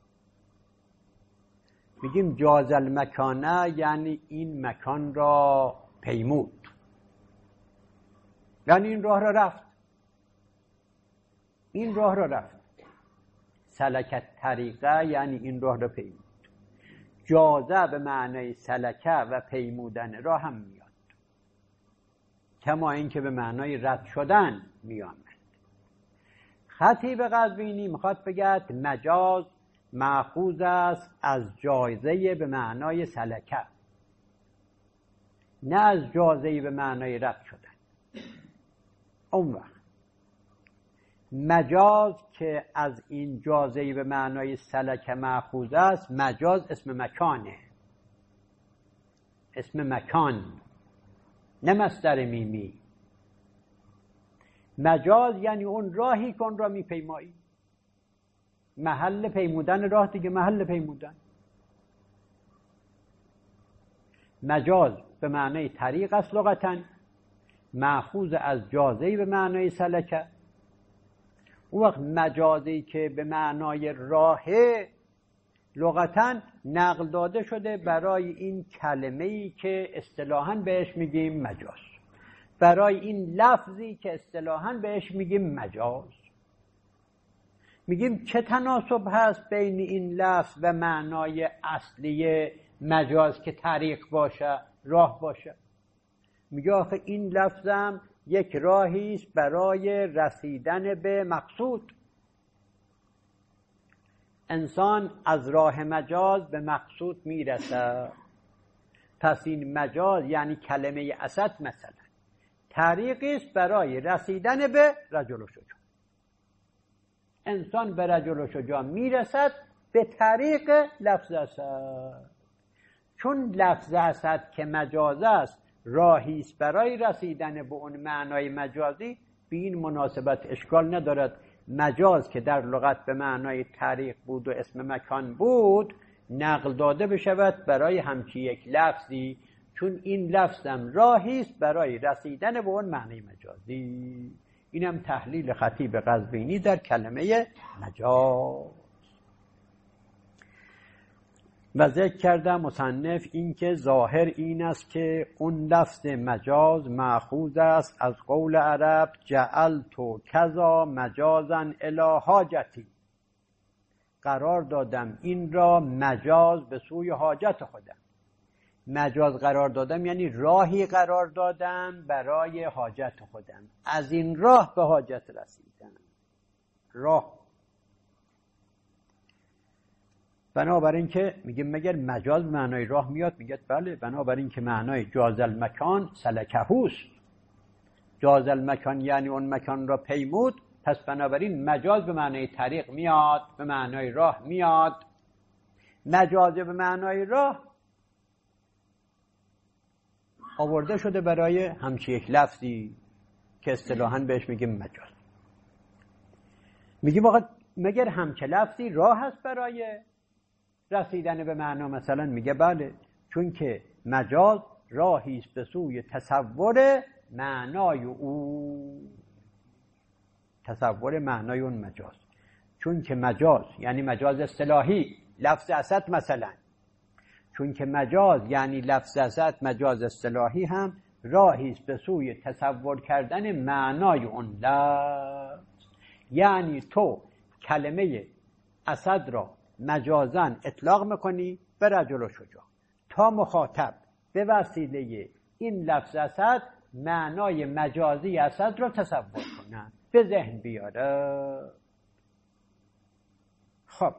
میگیم جاز المکانه یعنی این مکان را پیمود، یعنی این راه را رفت، این راه را رفت. سلکت طریقه یعنی این راه را پیمود. جازه به معنای سلکه و پیمودن راه هم میاد، کما اینکه به معنای رد شدن میاد. خطیب قزوینی میخواد بگه مجاز مأخوذ است از جایزه به معنای سلکه، نه از جازه به معنای رد شدن. اون وقت مجاز که از این جازه به معنای سلکه مأخوذ است، مجاز اسم مکانه، اسم مکان، نه مصدر میمی. مجاز یعنی اون راهی که اون را میپیمایی، محل پیمودن راه دیگه، محل پیمودن. مجاز به معنای طریق است لغتاً، مأخوذ از جازه به معنای سلکه. اون وقت مجازی که به معنای راهه لغتاً نقل داده شده برای این کلمه‌ای که اصطلاحاً بهش میگیم مجاز، برای این لفظی که اصطلاحاً بهش میگیم مجاز. میگیم چه تناسب هست بین این لفظ و معنای اصلی مجاز که طریق باشه، راه باشه؟ میگه آخه این لفظم یک راهی است برای رسیدن به مقصود. انسان از راه مجاز به مقصود میرسه. پس این مجاز یعنی کلمه اسد مثلا طریقی است برای رسیدن به رجل و شجاع. انسان به رجل و شجاع میرسد به طریق لفظ اسد. چون لفظ اسد که مجاز است راهی است برای رسیدن به اون معنای مجازی، به این مناسبت اشکال ندارد مجاز که در لغت به معنای طریق بود و اسم مکان بود نقل داده بشود برای همچی یک لفظی، چون این لفظم راهی است برای رسیدن به اون معنای مجازی. اینم تحلیل خطیب قزوینی در کلمه مجاز. و ذکر کرده مصنف این که ظاهر این است که اون لفظ مجاز مأخوذ است از قول عرب جعلت کذا مجازا الی حاجتی، قرار دادم این را مجاز به سوی حاجت خودم. مجاز قرار دادم یعنی راهی قرار دادم برای حاجت خودم، از این راه به حاجت رسیدم. راه بنابراین که میگه مگر مجاز به معنای راه میاد؟ میگه بله، بنابراین که معنای جاز المکان سلکهوست. جاز المکان یعنی اون مکان را پیمود، پس بنابراین مجاز به معنای طریق میاد، به معنای راه میاد. مجاز به معنای راه آورده شده برای همچی یک لفظی که اصطلاحاً بهش میگیم مجاز. میگیم آقا مگر همچه لفظی راه هست برای رسیدن به معنا؟ مثلا میگه بله، چون که مجاز راهی است به سوی تصور معنای او. تصور معنای اون مجاز، چون که مجاز یعنی مجاز اصطلاحی، لفظ اسد مثلا، چون که مجاز یعنی لفظ اسد مجاز اصطلاحی هم راهی است به سوی تصور کردن معنای اون لفظ. یعنی تو کلمه اسد را مجازن اطلاق میکنی به رجل و شجاع تا مخاطب به وسیله این لفظ اسد معنای مجازی اسد را تصور کنه، به ذهن بیاره. خب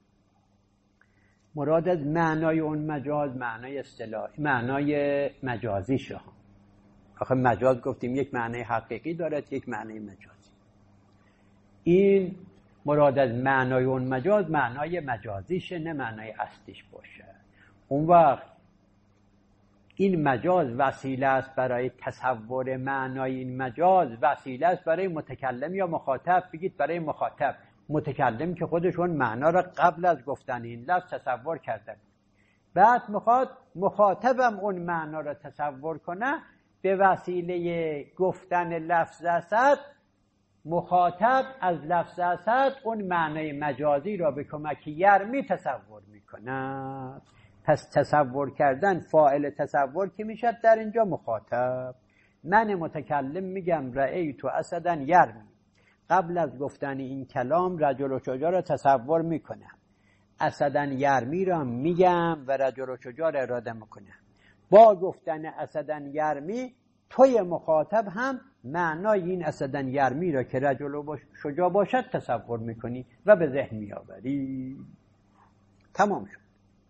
مراد از معنای اون مجاز معنای اصطلاحی، معنای مجازی شه. آخه مجاز گفتیم یک معنای حقیقی دارد، یک معنای مجازی. این مراد از معنای اون مجاز معنای مجازیشه، نه معنای اصلیش باشه. اون وقت این مجاز وسیله است برای تصور معنای این مجاز، وسیله است برای متکلم یا مخاطب. بگید برای مخاطب. متکلم که خودشون معنا را قبل از گفتن این لفظ تصور کرده، بعد میخواد مخاطبم اون معنا را تصور کنه، به وسیله گفتن لفظ اسد مخاطب از لفظ اسد اون معنای مجازی را به کمک یرمی تصور میکنه. پس تصور کردن، فاعل تصور که میشد در اینجا مخاطب. من متکلم میگم رأیت اسدا یرمی، قبل از گفتن این کلام رجل و شجاع را تصور میکنم، اسدا یرمی را میگم و رجل و شجاع را اراده میکنم. با گفتن اسدا یرمی توی مخاطب هم معنای این اسدا یرمی را که رجل و شجاع باشد تصور میکنی و به ذهن میآوری. تمام شد.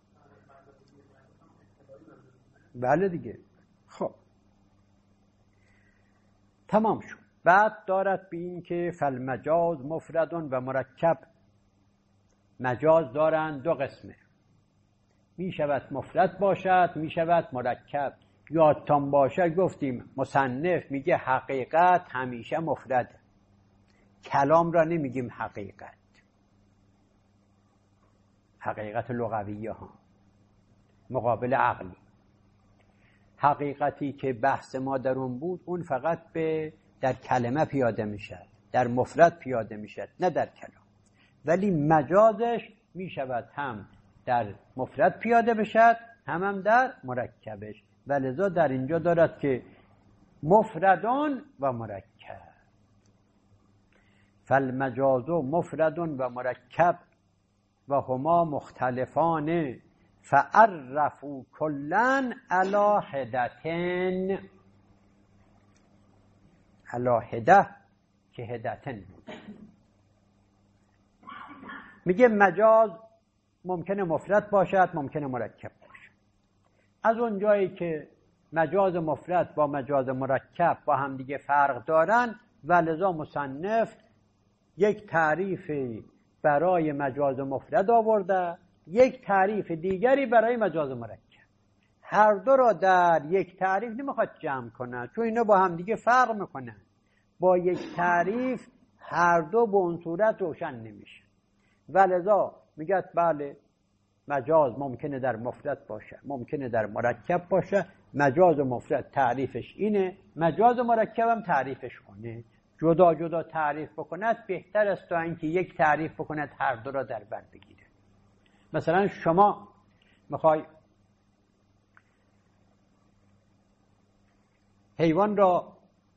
بله دیگه. خب تمام شد. بعد دارد به این که فالمجاز مفرد و مرکب. مجاز دارند دو قسمه، می شود مفرد باشد، می شود مرکب. یادتان باشه گفتیم مصنف میگه حقیقت همیشه مفرده، کلام را نمیگیم حقیقت، حقیقت لغویه ها مقابل عقلی. حقیقتی که بحث ما در اون بود اون فقط به در کلمه پیاده میشد، در مفرد پیاده میشد، نه در کلام. ولی مجازش میشود هم در مفرد پیاده بشد، هم هم در مرکبش. ولذا در اینجا دارد که مفردون و مرکب، فالمجاز مفردون و مرکب و هما مختلفان فعرفوا کلن علی حدتن. علی حده که حدتن بود. میگه مجاز ممکنه مفرد باشد، ممکنه مرکب باشد. از اون جایی که مجاز مفرد با مجاز مرکب با هم دیگه فرق دارن، ولذا مصنف یک تعریف برای مجاز مفرد آورده، یک تعریف دیگری برای مجاز مرکب. هر دو را در یک تعریف نمیخواد جمع کنه، چون اینا با هم دیگه فرق میکنن. با یک تعریف هر دو به اون صورت روشن نمیشه. ولذا میگه بله مجاز ممکنه در مفرد باشه، ممکنه در مرکب باشه. مجاز مفرد تعریفش اینه، مجاز مرکب هم تعریفش کنه. جدا جدا تعریف بکند بهتر است تا اینکه یک تعریف بکند هر دو را در بر بگیره. مثلا شما میخوای حیوان را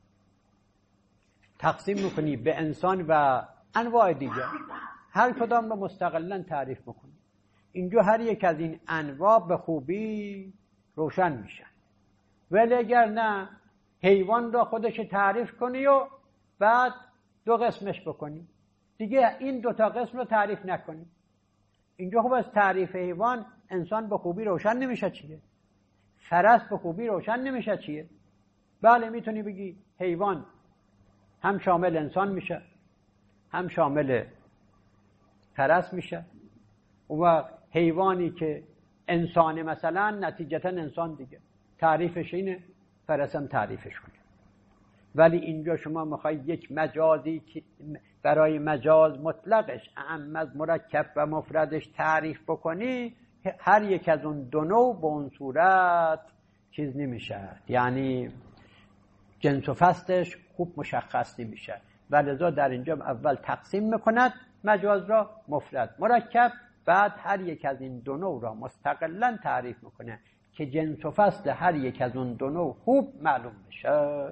تقسیم میکنی به انسان و انواع دیگر، هر کدام را مستقلا تعریف میکنی. اینجا هر یک از این انواع به خوبی روشن میشن. ولی اگر نه حیوان را خودش تعریف کنی و بعد دو قسمش بکنی، دیگه این دو تا قسم رو تعریف نکنی، اینجا خب از تعریف حیوان انسان به خوبی روشن نمیشه چیه، فرس به خوبی روشن نمیشه چیه. بله میتونی بگی حیوان هم شامل انسان میشه، هم شامل فرس میشه. و حیوانی که انسان مثلا نتیجتا انسان دیگه تعریفش اینه، فرس هم تعریفش کنه. ولی اینجا شما میخوای یک مجازی که برای مجاز مطلقش اهم از مرکب و مفردش تعریف بکنی، هر یک از اون دو نوع به اون صورت چیز نمیشه، یعنی جنس و فصلش خوب مشخص نمیشه. ولذا در اینجا اول تقسیم میکند مجاز را مفرد مرکب، بعد هر یک از این دو نوع را مستقلا تعریف میکنه که جنس و فصل هر یک از اون دو نوع خوب معلوم بشه.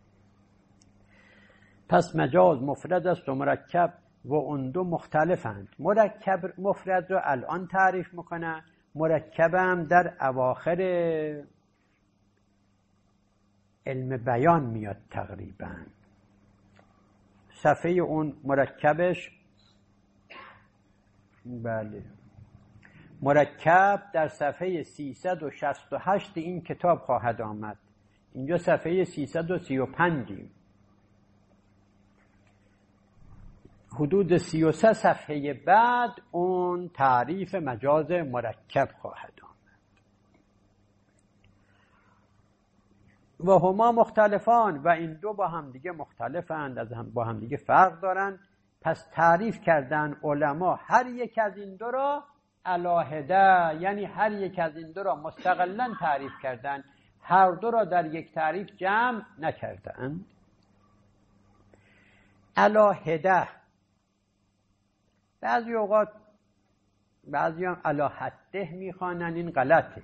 پس مجاز مفرد است و مرکب و اون دو مختلفند. مرکب مفرد رو الان تعریف میکنه، مرکب هم در اواخر علم بیان میاد تقریبا. صفحه اون مرکبش، بله مرکب در صفحه سیصد و شصت و هشت این کتاب خواهد آمد. اینجا صفحه سیصد و سی و پنج، حدود سی و سه صفحه بعد اون تعریف مجاز مرکب خواهد آمد. و هما مختلفان، و این دو با هم دیگه مختلفند، از هم با هم دیگه فرق دارن. پس تعریف کردن علما هر یک از این دو را علاهده، یعنی هر یک از این دو را مستقلا تعریف کردن، هر دو را در یک تعریف جمع نکردند. علاهده بعضی اوقات بعضی هم علاحده میخوانن، این غلطه.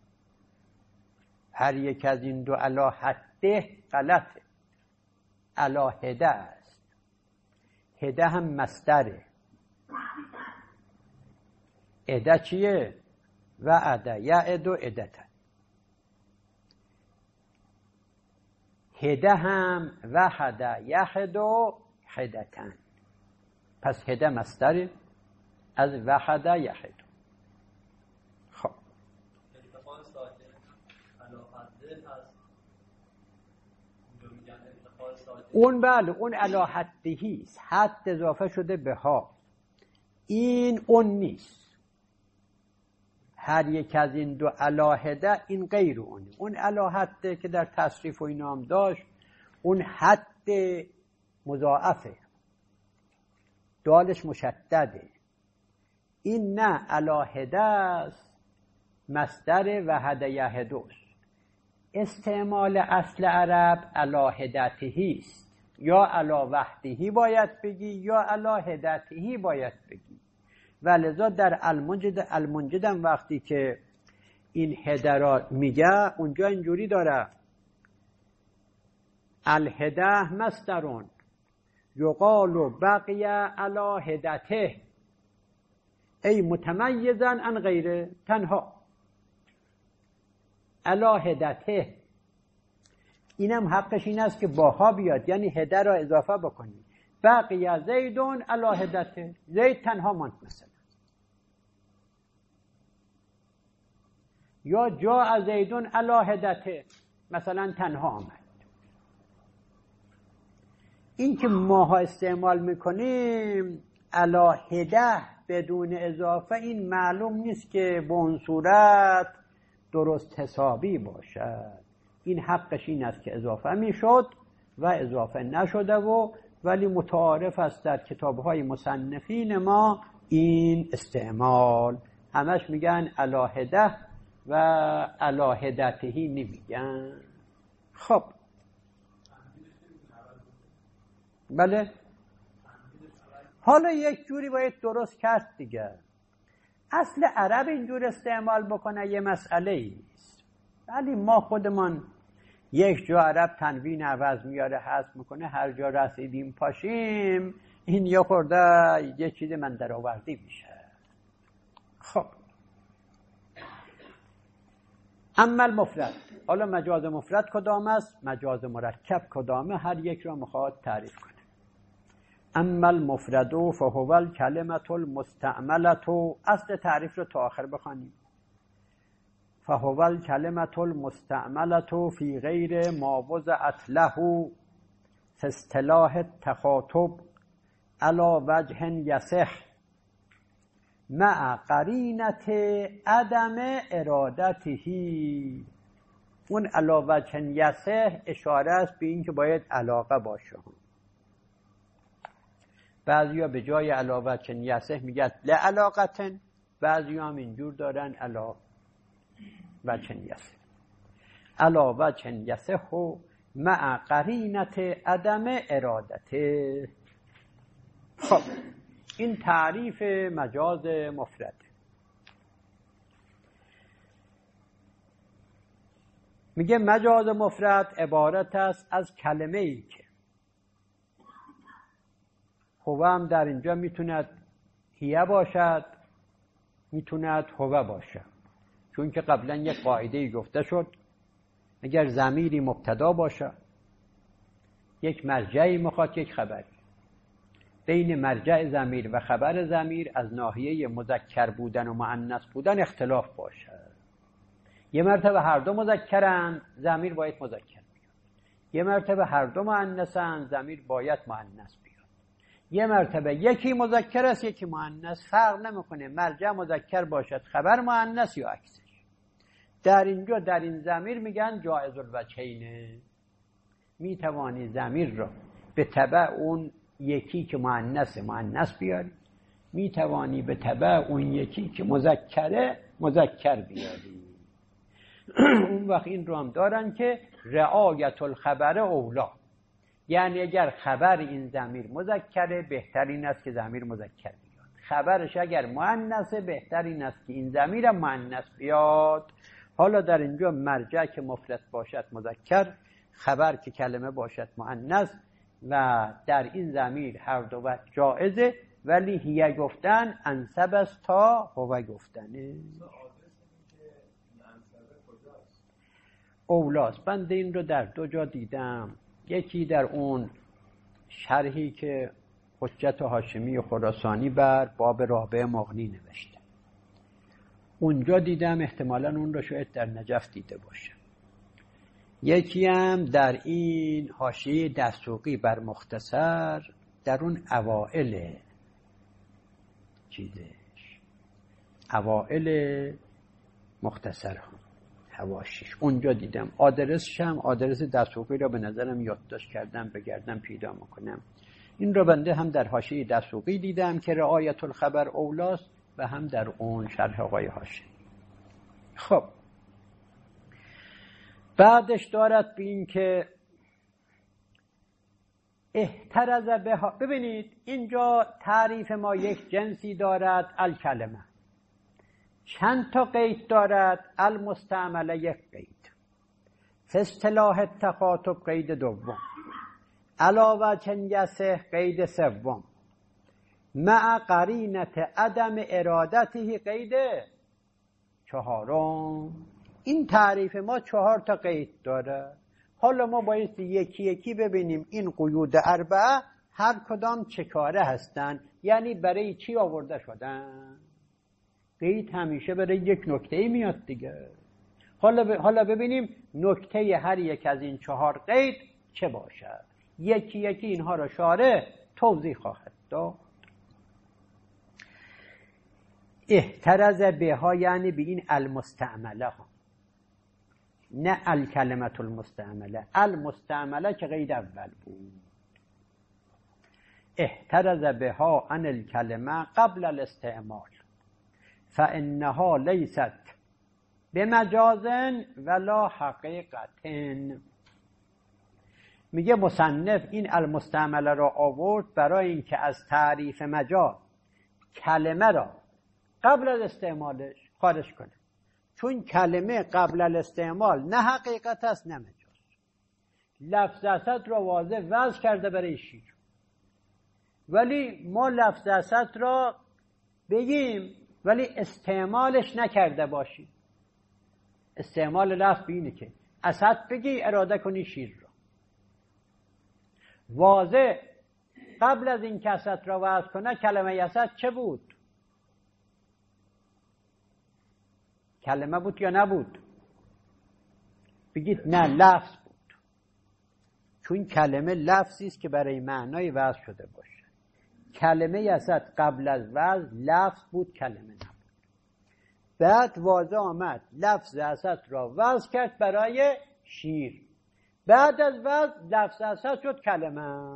هر یک از این دو علاحده غلطه، علاهده است. هده هم مصدره. اده چیه؟ وعده یعد و ادتن. هده هم وحده یحد و حدتن. پس هده مصدره از وحده یحد. خب اون بله اون علا حدهی است، حد اضافه شده به ها، این اون نیست. هر یک از این دو علاهده این غیر اونه. اون علاهده که در تصریف و اینا هم داشت، اون حد مضاعفه، دالش مشدده. این نه علاهده است، مصدر وحده یحدوست. استعمال اصل عرب علی هدته است، یا علی وحده باید بگی یا علی هدته باید بگی. ولذا در المنجد المنجدم وقتی که این هده را میگه اونجا اینجوری داره: الهده مصدرون یقال بقی علی هدته ای متمیزا عن غیره، تنها علی هدته. اینم حقش این است که باها بیاد، یعنی هده را اضافه بکنی. بقی زیدون علی هدته، زید تنها ماند مثلا، یا جاء زیدون علی هدته، مثلا تنها آمد. این که ماها استعمال میکنیم علی هده بدون اضافه، این معلوم نیست که به اون صورت درست حسابی باشد. این حقش این است که اضافه میشد و اضافه نشده و ولی متعارف است در کتاب‌های مصنفین ما این استعمال. همش میگن علی هده و علی هدته نمیگن. خب بله، حالا یک جوری باید درست کرد دیگه. اصل عرب اینجور استعمال بکنه یه مسئله ایست، ولی ما خودمان یک جا عرب تنوین عوض میاره حذف میکنه، هر جا رسیدیم پاشیم، این یه خورده یه چیز من در آوردی میشه. خب اما المفرد، حالا مجاز مفرد کدام است، مجاز مرکب کدامه، هر یک را میخواد تعریف کنه. اما المفرد فهو الکلمة المستعملة، اصل تعریف رو تا آخر بخوانیم. فهو الکلمة المستعملة فی غیر ما وضعت له فی اصطلاح التخاطب علی وجه یصح مع قرینة عدم ارادته. اون علی وجه یصح اشاره است به این که باید علاقه باشه. بعضیا به جای علی وجه یصح میگن لعلاقتن، بعضیا هم اینجور دارن علی وجه یصح. علی وجه یصح مع قرینة عدم ارادته. خب این تعریف مجاز مفرد. میگه مجاز مفرد عبارت است از کلمه ای که هو هم در اینجا میتوند هیه باشد، میتوند هو باشد، چون که قبلا یک قاعده گفته شد اگر ضمیری مبتدا باشه، یک مرجعی مخاط یک خبری، بین مرجع ضمیر و خبر ضمیر از ناحیه مذکر بودن و مؤنث بودن اختلاف باشه. یه مرتبه هر دو مذکرن، ضمیر باید مذکر بیاد. یه مرتبه هر دو مؤنثن، ضمیر باید مؤنث بیاد. یه مرتبه یکی مذکر است یکی مؤنث، فرق نمیکنه مرجع مذکر باشد خبر مؤنث یا عکسش. در اینجا در این ضمیر میگن جائز الوجهین، میتوانی ضمیر رو به تبع اون یکی که مؤنث مؤنث بیاری، میتوانی به تبع اون یکی که مذکره مذکر بیاری. اون وقت این رو هم دارن که رعایت الخبر اولا، یعنی اگر خبر این ضمیر مذکره بهترین است که ضمیر مذکر بیاد، خبرش اگر مؤنثه بهترین است که این ضمیر مؤنث بیاد. حالا در اینجا مرجع که مفرد باشد مذکر، خبر که کلمه باشد مؤنث، و در این ضمیر هر دو وجه جائزه، ولی هیه گفتن انسب است تا هو گفتنه. اولاست. بنده این رو در دو جا دیدم، یکی در اون شرحی که حجت هاشمی خراسانی بر باب رابع مغنی نوشته، اونجا دیدم، احتمالاً اون رو شاید در نجف دیده باشه. یکی هم در این حاشیه دستوقی بر مختصر، در اون اوائل چیزش، اوائل مختصر هم حواشیش اونجا دیدم. آدرسش هم آدرس دستوقی را به نظرم یادداشت کردم، بگردم پیدا میکنم. این را بنده هم در حاشیه دستوقی دیدم که رعایت الخبر اولاست، و هم در اون شرح آقای هاشمی. خب بعدش دارد به این که احترز بها. ببینید اینجا تعریف ما یک جنسی دارد، الکلمه. چند تا قید دارد؟ المستعمله یک قید، فی اصطلاح التخاطب قید دوم، علاوه چنگسه قید سوم، مع قرینت عدم ارادته قید چهارم. این تعریف ما چهار تا قید داره. حالا ما باید یکی یکی ببینیم این قیود اربعه هر کدام چه کاره هستن، یعنی برای چی آورده شدن. قید همیشه برای یک نکته میاد دیگه. حالا ب... حالا ببینیم نکته هر یک از این چهار قید چه باشه. یکی یکی اینها را شارح توضیح خواهد داد. احترز بها یعنی به این المستعمله ها، نه الکلمت المستعمله. المستعمله که قید اول بود. احترز بها عن الکلمه قبل الاستعمال فانها لیست بمجاز ولا حقیقت. میگه مصنف این المستعمله را آورد برای اینکه از تعریف مجاز کلمه را قبل از استعمالش خارج کنه، چون کلمه قبل الاستعمال نه حقیقت است نه مجاز. لفظ اسد را واضح وضع کرده برای شیر، ولی ما لفظ اسد را بگیم ولی استعمالش نکرده باشیم. استعمال لفظ اینه که اسد بگی اراده کنی شیر را. واضح قبل از این که اسد را وضع کنه کلمه اسد چه بود؟ کلمه بود یا نبود؟ بگید نه لفظ بود، چون کلمه لفظی است که برای معنای وضع شده باشه. کلمه اسد قبل از وضع لفظ بود، کلمه نبود. بعد واضح آمد لفظ اسد را وضع کرد برای شیر. بعد از وضع لفظ اسد شد کلمه.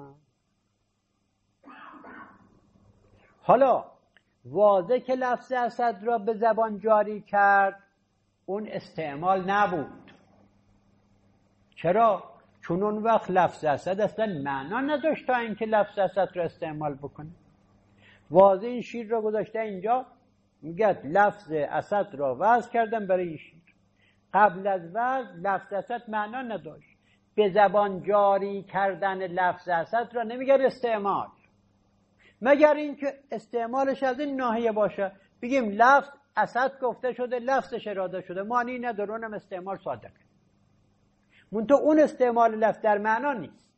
حالا واضح که لفظ اسد را به زبان جاری کرد، اون استعمال نبود. چرا؟ چون اون وقت لفظ اسد اصلا معنا نداشت تا اینکه لفظ اسد را استعمال بکنه. واضح این شیر را گذاشته اینجا، میگه لفظ اسد را وضع کردم برای این شیر. قبل از وضع لفظ اسد معنا نداشت. به زبان جاری کردن لفظ اسد را نمیگه استعمال، مگر اینکه استعمالش از این ناحیه باشه بگیم لفظ اسد گفته شده، لفظش اراده شده، معنی نداره، اونم استعمال صادق. منتها اون استعمال لفظ در معنا نیست.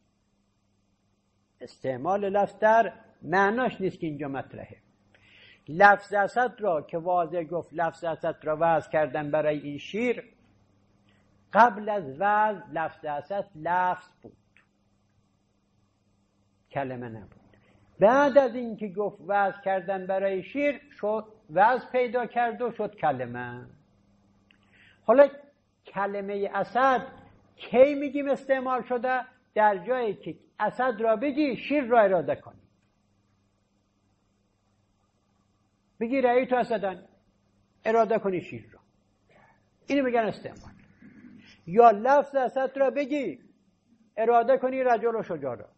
استعمال لفظ در معناش نیست که اینجا مطرحه. لفظ اسد را که واضح گفت لفظ اسد را وضع کردن برای این شیر، قبل از وضع لفظ اسد لفظ بود، کلمه نبود. بعد از این که گفت وضع کردن برای شیر شد وضع پیدا کرد و شد کلمه. حالا کلمه اسد کی میگیم استعمال شده؟ در جایی که اسد را بگی شیر را اراده کنی. بگی رأی تو اسدن، اراده کنی شیر را، اینو میگن استعمال. یا لفظ اسد را بگی اراده کنی رجل و شجاع را،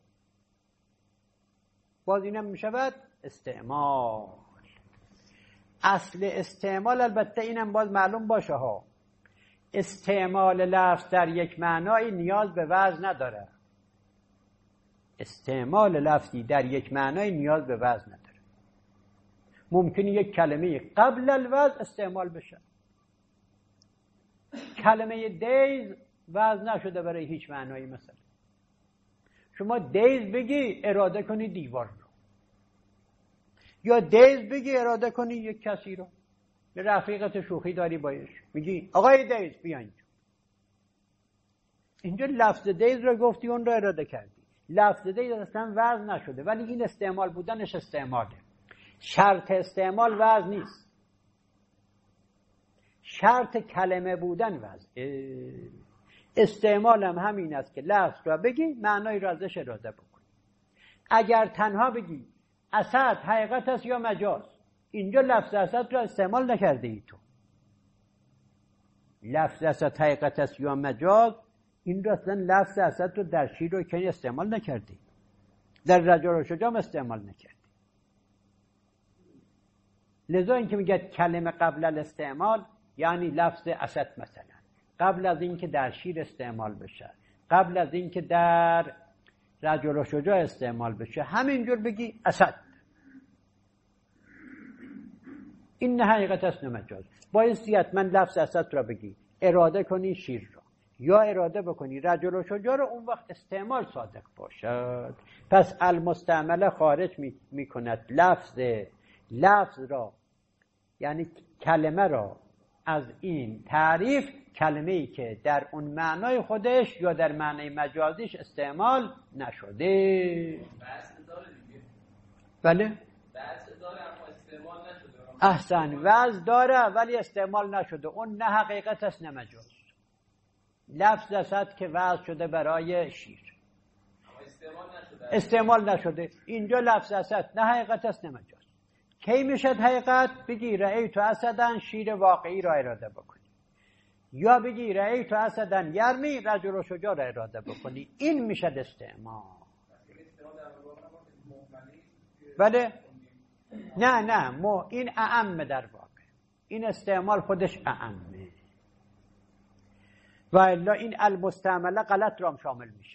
باز اینم میشود استعمال. اصل استعمال البته اینم باز معلوم باشه ها، استعمال لفظ در یک معنای نیاز به وضع نداره. استعمال لفظی در یک معنای نیاز به وضع نداره. ممکنه یک کلمه قبل الوضع استعمال بشه. کلمه دیز وضع نشده برای هیچ معنایی. مثلا شما دیز بگی اراده کنی دیوار رو، یا دیز بگی اراده کنی یک کسی رو، به رفیقت شوخی داری بایش، میگی آقای دیز بیا اینجا. اینجا لفظ دیز رو گفتی، اون رو اراده کردی. لفظ دیز اصلا وضع نشده، ولی این استعمال بودنش استعماله. شرط استعمال وضع نیست، شرط کلمه بودن وضع. استعمال هم همین است که لفظ را بگی معنای را ازش اراده بکن. اگر تنها بگی اسد حقیقت است یا مجاز، اینجا لفظ اسد را استعمال نکرده ای تو. لفظ اسد حقیقت است یا مجاز، این رو اصلا لفظ اسد رو در شیر و کنی استعمال نکردی، در رجل و شجاع استعمال نکردی. لذا اینکه میگه کلمه قبل الاستعمال یعنی لفظ اسد مثلا قبل از اینکه در شیر استعمال بشه، قبل از اینکه در رجل و شجاع استعمال بشه، همینجور بگی اسد. این نه حقیقت است نه مجاز. بایستی حتما لفظ اسد را بگی، اراده کنی شیر را، یا اراده بکنی رجل و شجاع را، اون وقت استعمال صادق باشد. پس المستعمله خارج می, می کند لفظ لفظ را، یعنی کلمه را، از این تعریف، کلمه ای که در اون معنای خودش یا در معنای مجازیش استعمال نشده. بحث داره دیگه. بله؟ بحث داره اما استعمال نشده. احسن، وضع داره ولی استعمال نشده. اون نه حقیقت است نه مجاز. لفظ است که وضع شده برای شیر، اما استعمال نشده. استعمال نشده. اینجا لفظ است نه حقیقت است نه مجاز. کی میشد حقیقت؟ بگی رأیت اسدن، شیر واقعی را اراده بکنی، یا بگی رأیت اسدن یرمی، رجل و شجاع را اراده بکنی. این میشد استعمال. بله؟ نه نه مو این اعم در واقع، این استعمال خودش اعمه و الا این المستعمله غلط رام شامل میشه.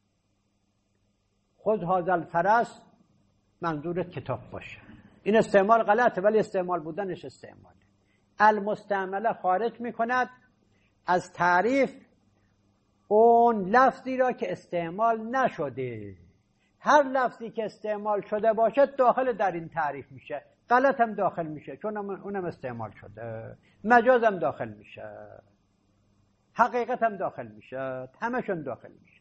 خود هذا الفرس منظورت کتاب باشه، این استعمال غلطه ولی استعمال بودنش استعماله. المستعمله خارج میکند از تعریف اون لفظی را که استعمال نشده. هر لفظی که استعمال شده باشد داخل در این تعریف میشه. غلط هم داخل میشه چون اونم استعمال شده، مجاز هم داخل میشه، حقیقت هم داخل میشه، همشون داخل میشه.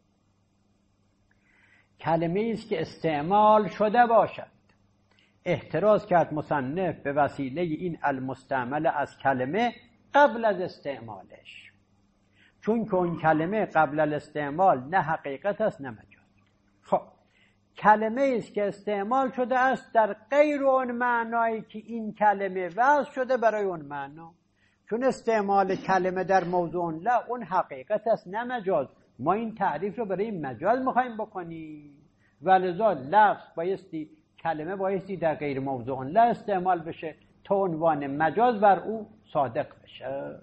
کلمه است که استعمال شده باشد. احتراز کرد مصنف به وسیله این المستعمله از کلمه قبل از استعمالش، چون که اون کلمه قبل الاستعمال نه حقیقت است نه مجاز. خب کلمه است که استعمال شده است در غیر اون معنایی که این کلمه وضع شده برای اون معنا، چون استعمال کلمه در موضوع لا اون حقیقت است نه مجاز. ما این تعریف رو برای مجاز میخوایم بکنیم ولذا لفظ بایستی، کلمه بایستی در غیر موضوع لا استعمال بشه تا عنوان مجاز بر او صادق بشه.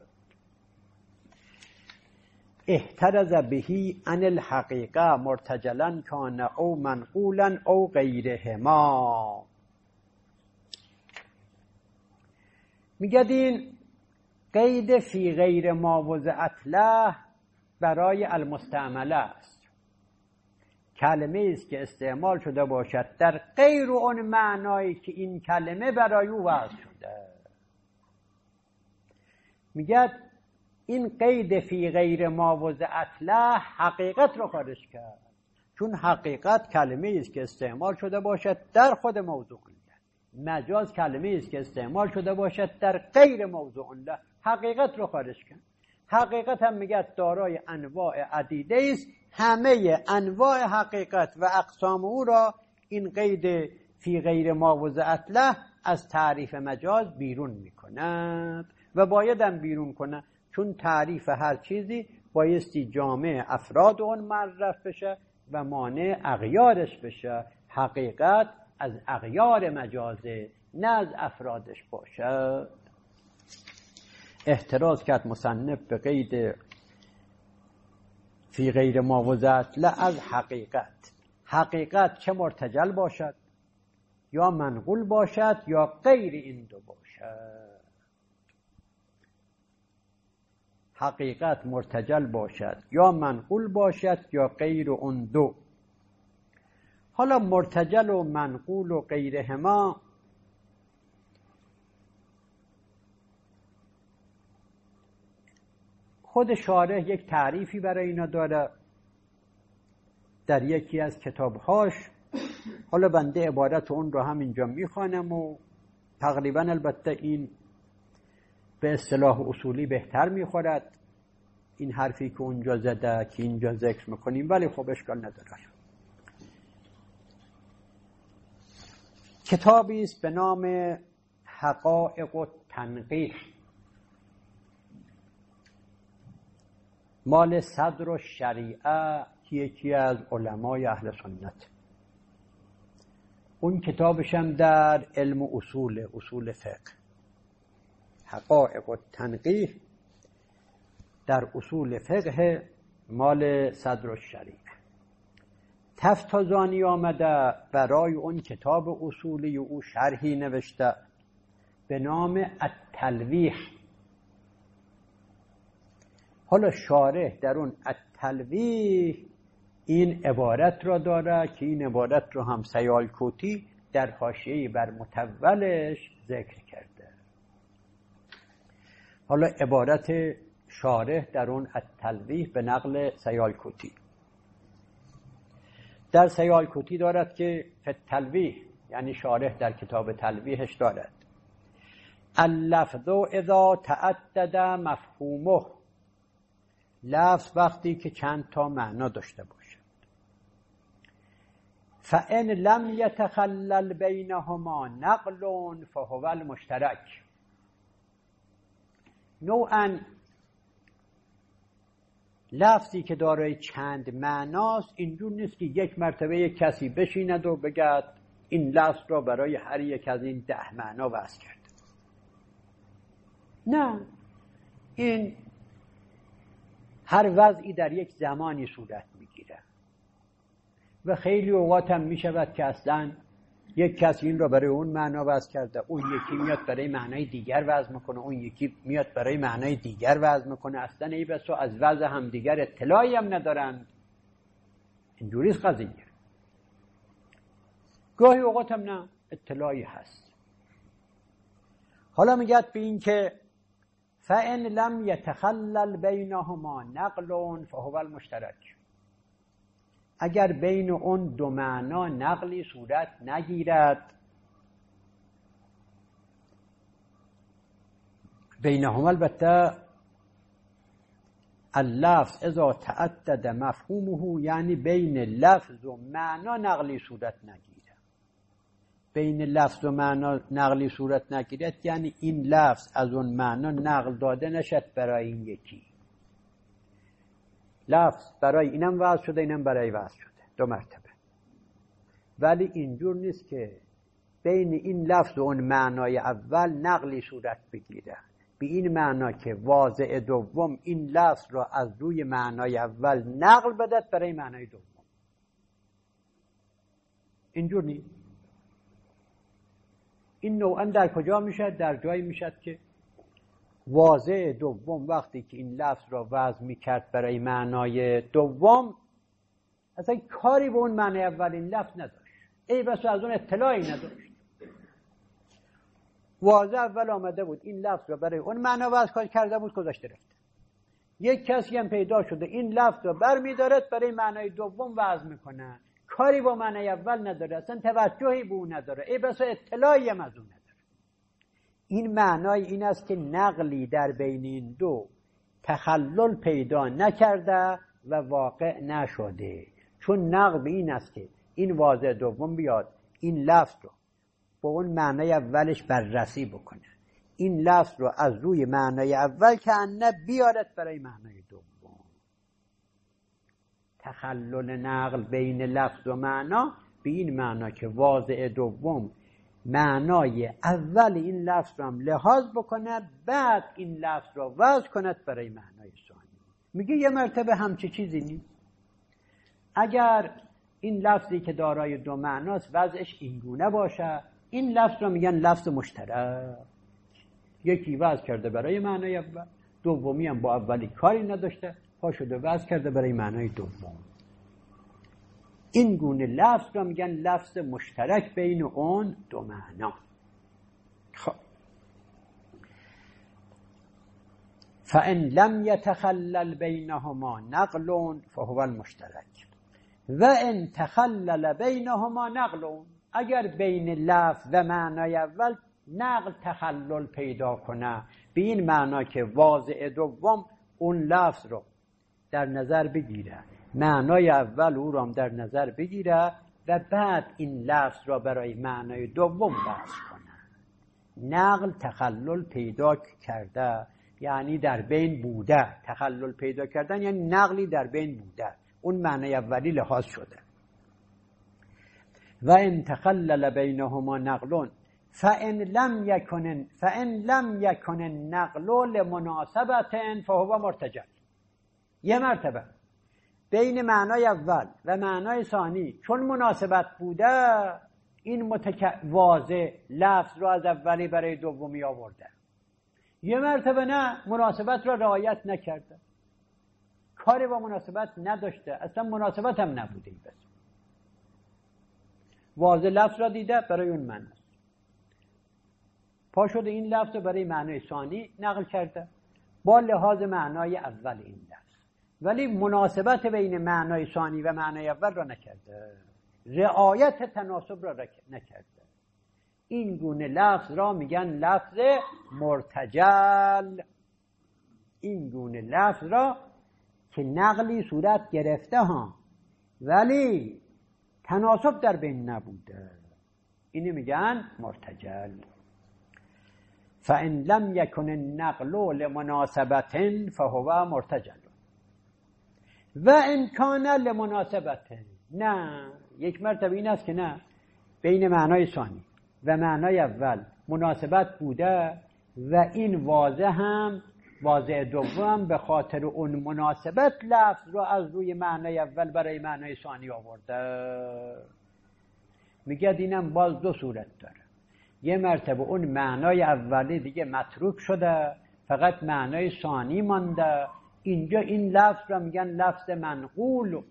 احترز بهی عن الحقیقه مرتجلا کان او منقولا او غیرهما. میگد این قید فی غیر ما وضعت له برای المستعمله است. کلمه است که استعمال شده باشد در غیر اون معنایی که این کلمه برای او وضع شده. میگد این قید فی غیر ما وضعت له حقیقت رو خارج کرد، چون حقیقت کلمه است که استعمال شده باشد در خود موضوع له. مجاز کلمه است که استعمال شده باشد در غیر موضوع له. حقیقت رو خارج کرد. حقیقت هم میگه دارای انواع عدیده است، همه انواع حقیقت و اقسام او را این قید فی غیر ما وضعت له از تعریف مجاز بیرون میکند و باید هم بیرون کنه، چون تعریف هر چیزی بایستی جامع افراد اون معرف بشه و مانع اغیارش بشه. حقیقت از اغیار مجازه نه از افرادش باشه. احتراز کرد مصنف به قید فی غیر ما وضعت له از حقیقت. حقیقت چه مرتجل باشد یا منقول باشد یا غیر این دو باشد. حقیقت مرتجل باشد یا منقول باشد یا غیر اون دو. حالا مرتجل و منقول و غیرهما خود شارح یک تعریفی برای اینا داره در یکی از کتابهاش. حالا بنده عبارت اون رو هم اینجا میخوانم و تقریبا البته این به اصطلاح اصولی بهتر میخورد این حرفی که اونجا زده که اینجا ذکر میکنیم، ولی خب اشکال نداره. کتابی است به نام حقائق التنقیح. مال صدر الشریعه که یکی از علمای اهل سنت. اون کتابش هم در علم اصول اصول فقه، حقائق و تنقیح در اصول فقه، مال صدر الشریعه. تفتازانی آمده برای اون کتاب اصولی او شرحی نوشته به نام التلویح. حالا شارح در اون التلویح این عبارت را داره که این عبارت رو هم سیالکوتی در حاشیه بر متولش ذکر کرده. حالا عبارت شارح در اون التلویح به نقل سیالکوتی، در سیالکوتی دارد که التلویح یعنی شارح در کتاب تلویحش دارد اللفظ اذا تعدد مفهومه، لفظ وقتی که چند تا معنا داشته باشد، فان لم یتخلل بینهما نقل فهو المشترک. نوعا لفظی که دارای چند معناست اینجور نیست که یک مرتبه یک کسی بشیند و بگد این لفظ را برای هر یک از این ده معنا وضع کرد. نه، این هر وضعی در یک زمانی صورت میگیره و خیلی اوقات هم میشود که اصلا یک کسی این را برای اون معنا وضع کرده، اون یکی میاد برای معنای دیگر وضع میکنه، اون یکی میاد برای معنای دیگر وضع میکنه، اصلا ای بسا از وضع هم دیگر اطلاعی هم ندارن. اینجوریه قضیه. گاهی اوقات هم نه، اطلاعی هست. حالا میگد به این که فَإِنْ لَمْ يَتَخَلَّلْ بَيْنَهُمَا نَقْلٌ فَهُوَ الْمُشْتَرَكُ، اگر بین اون دو معنا نقلی صورت نگیرد، بینهما البته اللفظ اذا تعدد مفهومه، یعنی بین لفظ و معنا نقلی صورت نگیرد. بین لفظ و معنا نقلی صورت نگیرد یعنی این لفظ از اون معنا نقل داده نشد برای این یکی. لفظ برای اینم وضع شده، اینم برای وضع شده دو مرتبه، ولی اینجور نیست که بین این لفظ و اون معنای اول نقلی صورت بگیره به این معنا که واضع دوم این لفظ را از روی معنای اول نقل بدد برای معنای دوم. اینجور نیست. این نوعا در کجا میشد؟ در جایی میشد که واضع دوم وقتی که این لفظ را وضع میکرد برای معنای دوم اصلا کاری به اون معنای اول این لفظ نداشت، ای بس از اون اطلاعی نداشت. واضع اول آمده بود این لفظ را برای اون معنا وضع کرده بود، گذاشته رفته. یک کسی هم پیدا شده این لفظ را برمی‌دارد برای معنای دوم وضع میکنه، کاری با معنای اول نداره، اصلا توجهی به اون نداره، ای بس اطلاعی هم از اون نداره. این معنای این است که نقلی در بین این دو تخلل پیدا نکرده و واقع نشده، چون نقل به این است که این واضع دوم بیاد این لفظ رو با اون معنای اولش بررسی بکنه، این لفظ رو از روی معنای اول که انه بیارد برای معنای دوم. تخلل نقل بین لفظ و معنا به این معنا که واضع دوم معنای اول این لفظ رو هم لحاظ بکنه، بعد این لفظ رو وضع کند برای معنای ثانی. میگه یه مرتبه همچه چیزی نیست. اگر این لفظی که دارای دو معناست وضعش اینگونه باشه، این لفظ رو میگن لفظ مشترک. یکی وضع کرده برای معنای اول، دومی هم با اولی کاری نداشته، پا شده وضع کرده برای معنای دوم. این گونه لفظ رو میگن لفظ مشترک بین اون دو معنا. خب فَإِنْ لَمْ يَتَخَلَّلْ بَيْنَهُمَا نَقْلٌ فَهُوَ الْمُشْتَرَكُ وَإِنْ تَخَلَّلَ بَيْنَهُمَا نَقْلٌ، اگر بین لفظ و معنای اول نقل تخلل پیدا کنه به این معنا که واضع دوم اون لفظ رو در نظر بگیره، معنای اول او را در نظر بگیره و بعد این لفظ را برای معنای دوم وضع کنه. نقل تخلل پیدا کرده یعنی در بین بوده. تخلل پیدا کردن یعنی نقلی در بین بوده، اون معنی اولی لحاظ شده. و ان تخلل بینهما نقل فان لم یکن فان لم یکن النقل لمناسبت فهو مرتجل. یه مرتبه بین معنای اول و معنای ثانی چون مناسبت بوده، این متک... واضح لفظ رو از اولی برای دومی آورده. یه مرتبه نه، مناسبت را رعایت نکرده، کاری با مناسبت نداشته، اصلا مناسبت هم نبوده، بس واضح لفظ را دیده برای اون معنی است، پا شده این لفظ رو برای معنای ثانی نقل کرده با لحاظ معنای اول این لفظ، ولی مناسبت بین معنای ثانی و معنای اول را نکرده، رعایت تناسب را نکرده. این گونه لفظ را میگن لفظ مرتجل. این گونه لفظ را که نقلی صورت گرفته ها ولی تناسب در بین نبوده، اینو میگن مرتجل. فإن لم يكن النقل لمناسبت فهو مرتجل و ان کان لمناسبت. نه، یک مرتبه این است که نه، بین معنای ثانی و معنای اول مناسبت بوده و این واضح هم واضح دوم به خاطر اون مناسبت لفظ رو از روی معنای اول برای معنای ثانی آورده. میگه اینم باز دو صورت داره. یه مرتبه اون معنای اولی دیگه متروک شده، فقط معنای ثانی مانده، اینجا این لفظ را میگن لفظ منقول.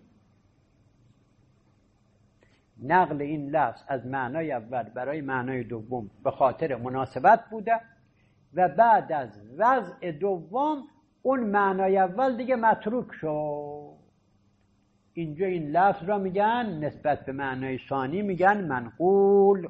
نقل این لفظ از معنای اول برای معنای دوم به خاطر مناسبت بوده و بعد از وضع دوم اون معنای اول دیگه متروک شد. اینجا این لفظ را میگن نسبت به معنای ثانی میگن منقول.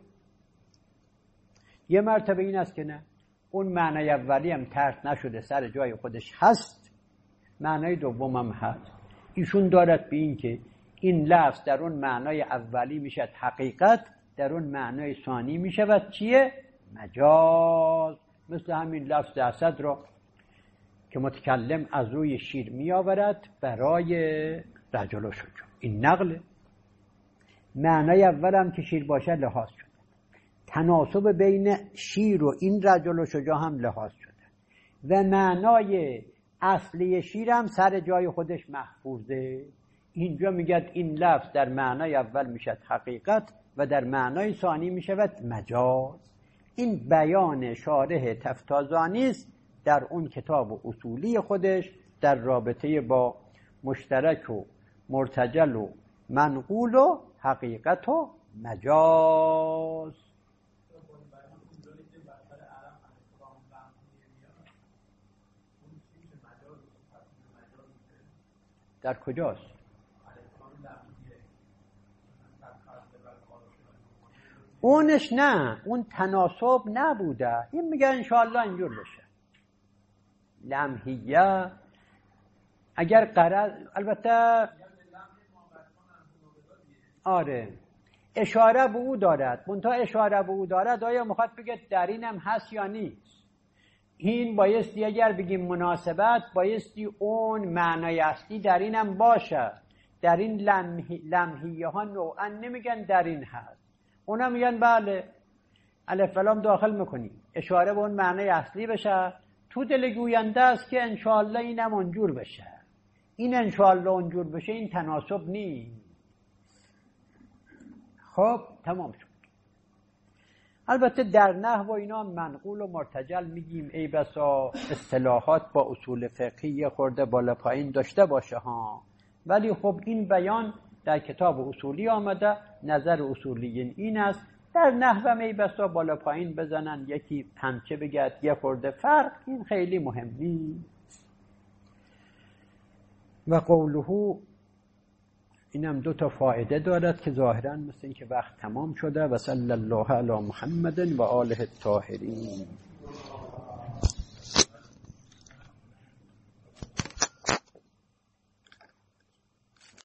یه مرتبه این است که نه، اون معنای اولی هم ترک نشده، سر جای خودش هست، معنای دوم هم هست. ایشون دارد به این که این لفظ در اون معنای اولی میشد حقیقت، در اون معنای ثانی میشود چیه؟ مجاز. مثل همین لفظ اسد را که متکلم از روی شیر می آورد برای رجل و شجاع، این نقله. معنای اول هم که شیر باشه لحاظ شده، تناسب بین شیر و این رجل و شجاع هم لحاظ شده و معنای اصلی شیر هم سر جای خودش محفوظه. اینجا میگد این لفظ در معنای اول میشد حقیقت و در معنای ثانی میشود مجاز. این بیان شارح تفتازانی است در اون کتاب اصولی خودش در رابطه با مشترک و مرتجل و منقول و حقیقت و مجاز. در کجاست؟ اونش نه، اون تناسب نبوده. این میگه انشاءالله اینجور بشه. لمحیه اگر قرار، البته آره اشاره به او دارد، منتها اشاره به او دارد آیا میخواد بگه در اینم هست یا نیست؟ این بایستی اگر بگیم مناسبت بایستی اون معنای اصلی در اینم باشه. در این لمحی، لمحیه ها نوعا نمیگن در این هست، اونا میگن بله الف لام داخل میکنی اشاره به اون معنای اصلی بشه، تو دل گوینده است که انشاءالله اینم اونجور بشه. این انشاءالله اونجور بشه این تناسب نیست. خب تمام شد. البته در نحو و اینا منقول و مرتجل میگیم ای بسا اصطلاحات با اصول فقهی خورده بالا پایین داشته باشه ها، ولی خب این بیان در کتاب اصولی آمده، نظر اصولیین این است. در نحو ای بسا بالا پایین بزنن، یکی همچه بگد یه خورده فرق، این خیلی مهم نیست. و قوله اینم دو تا فایده دارد که ظاهرا مثل این که وقت تمام شده. و صلی الله علی محمد و آله الطاهرین.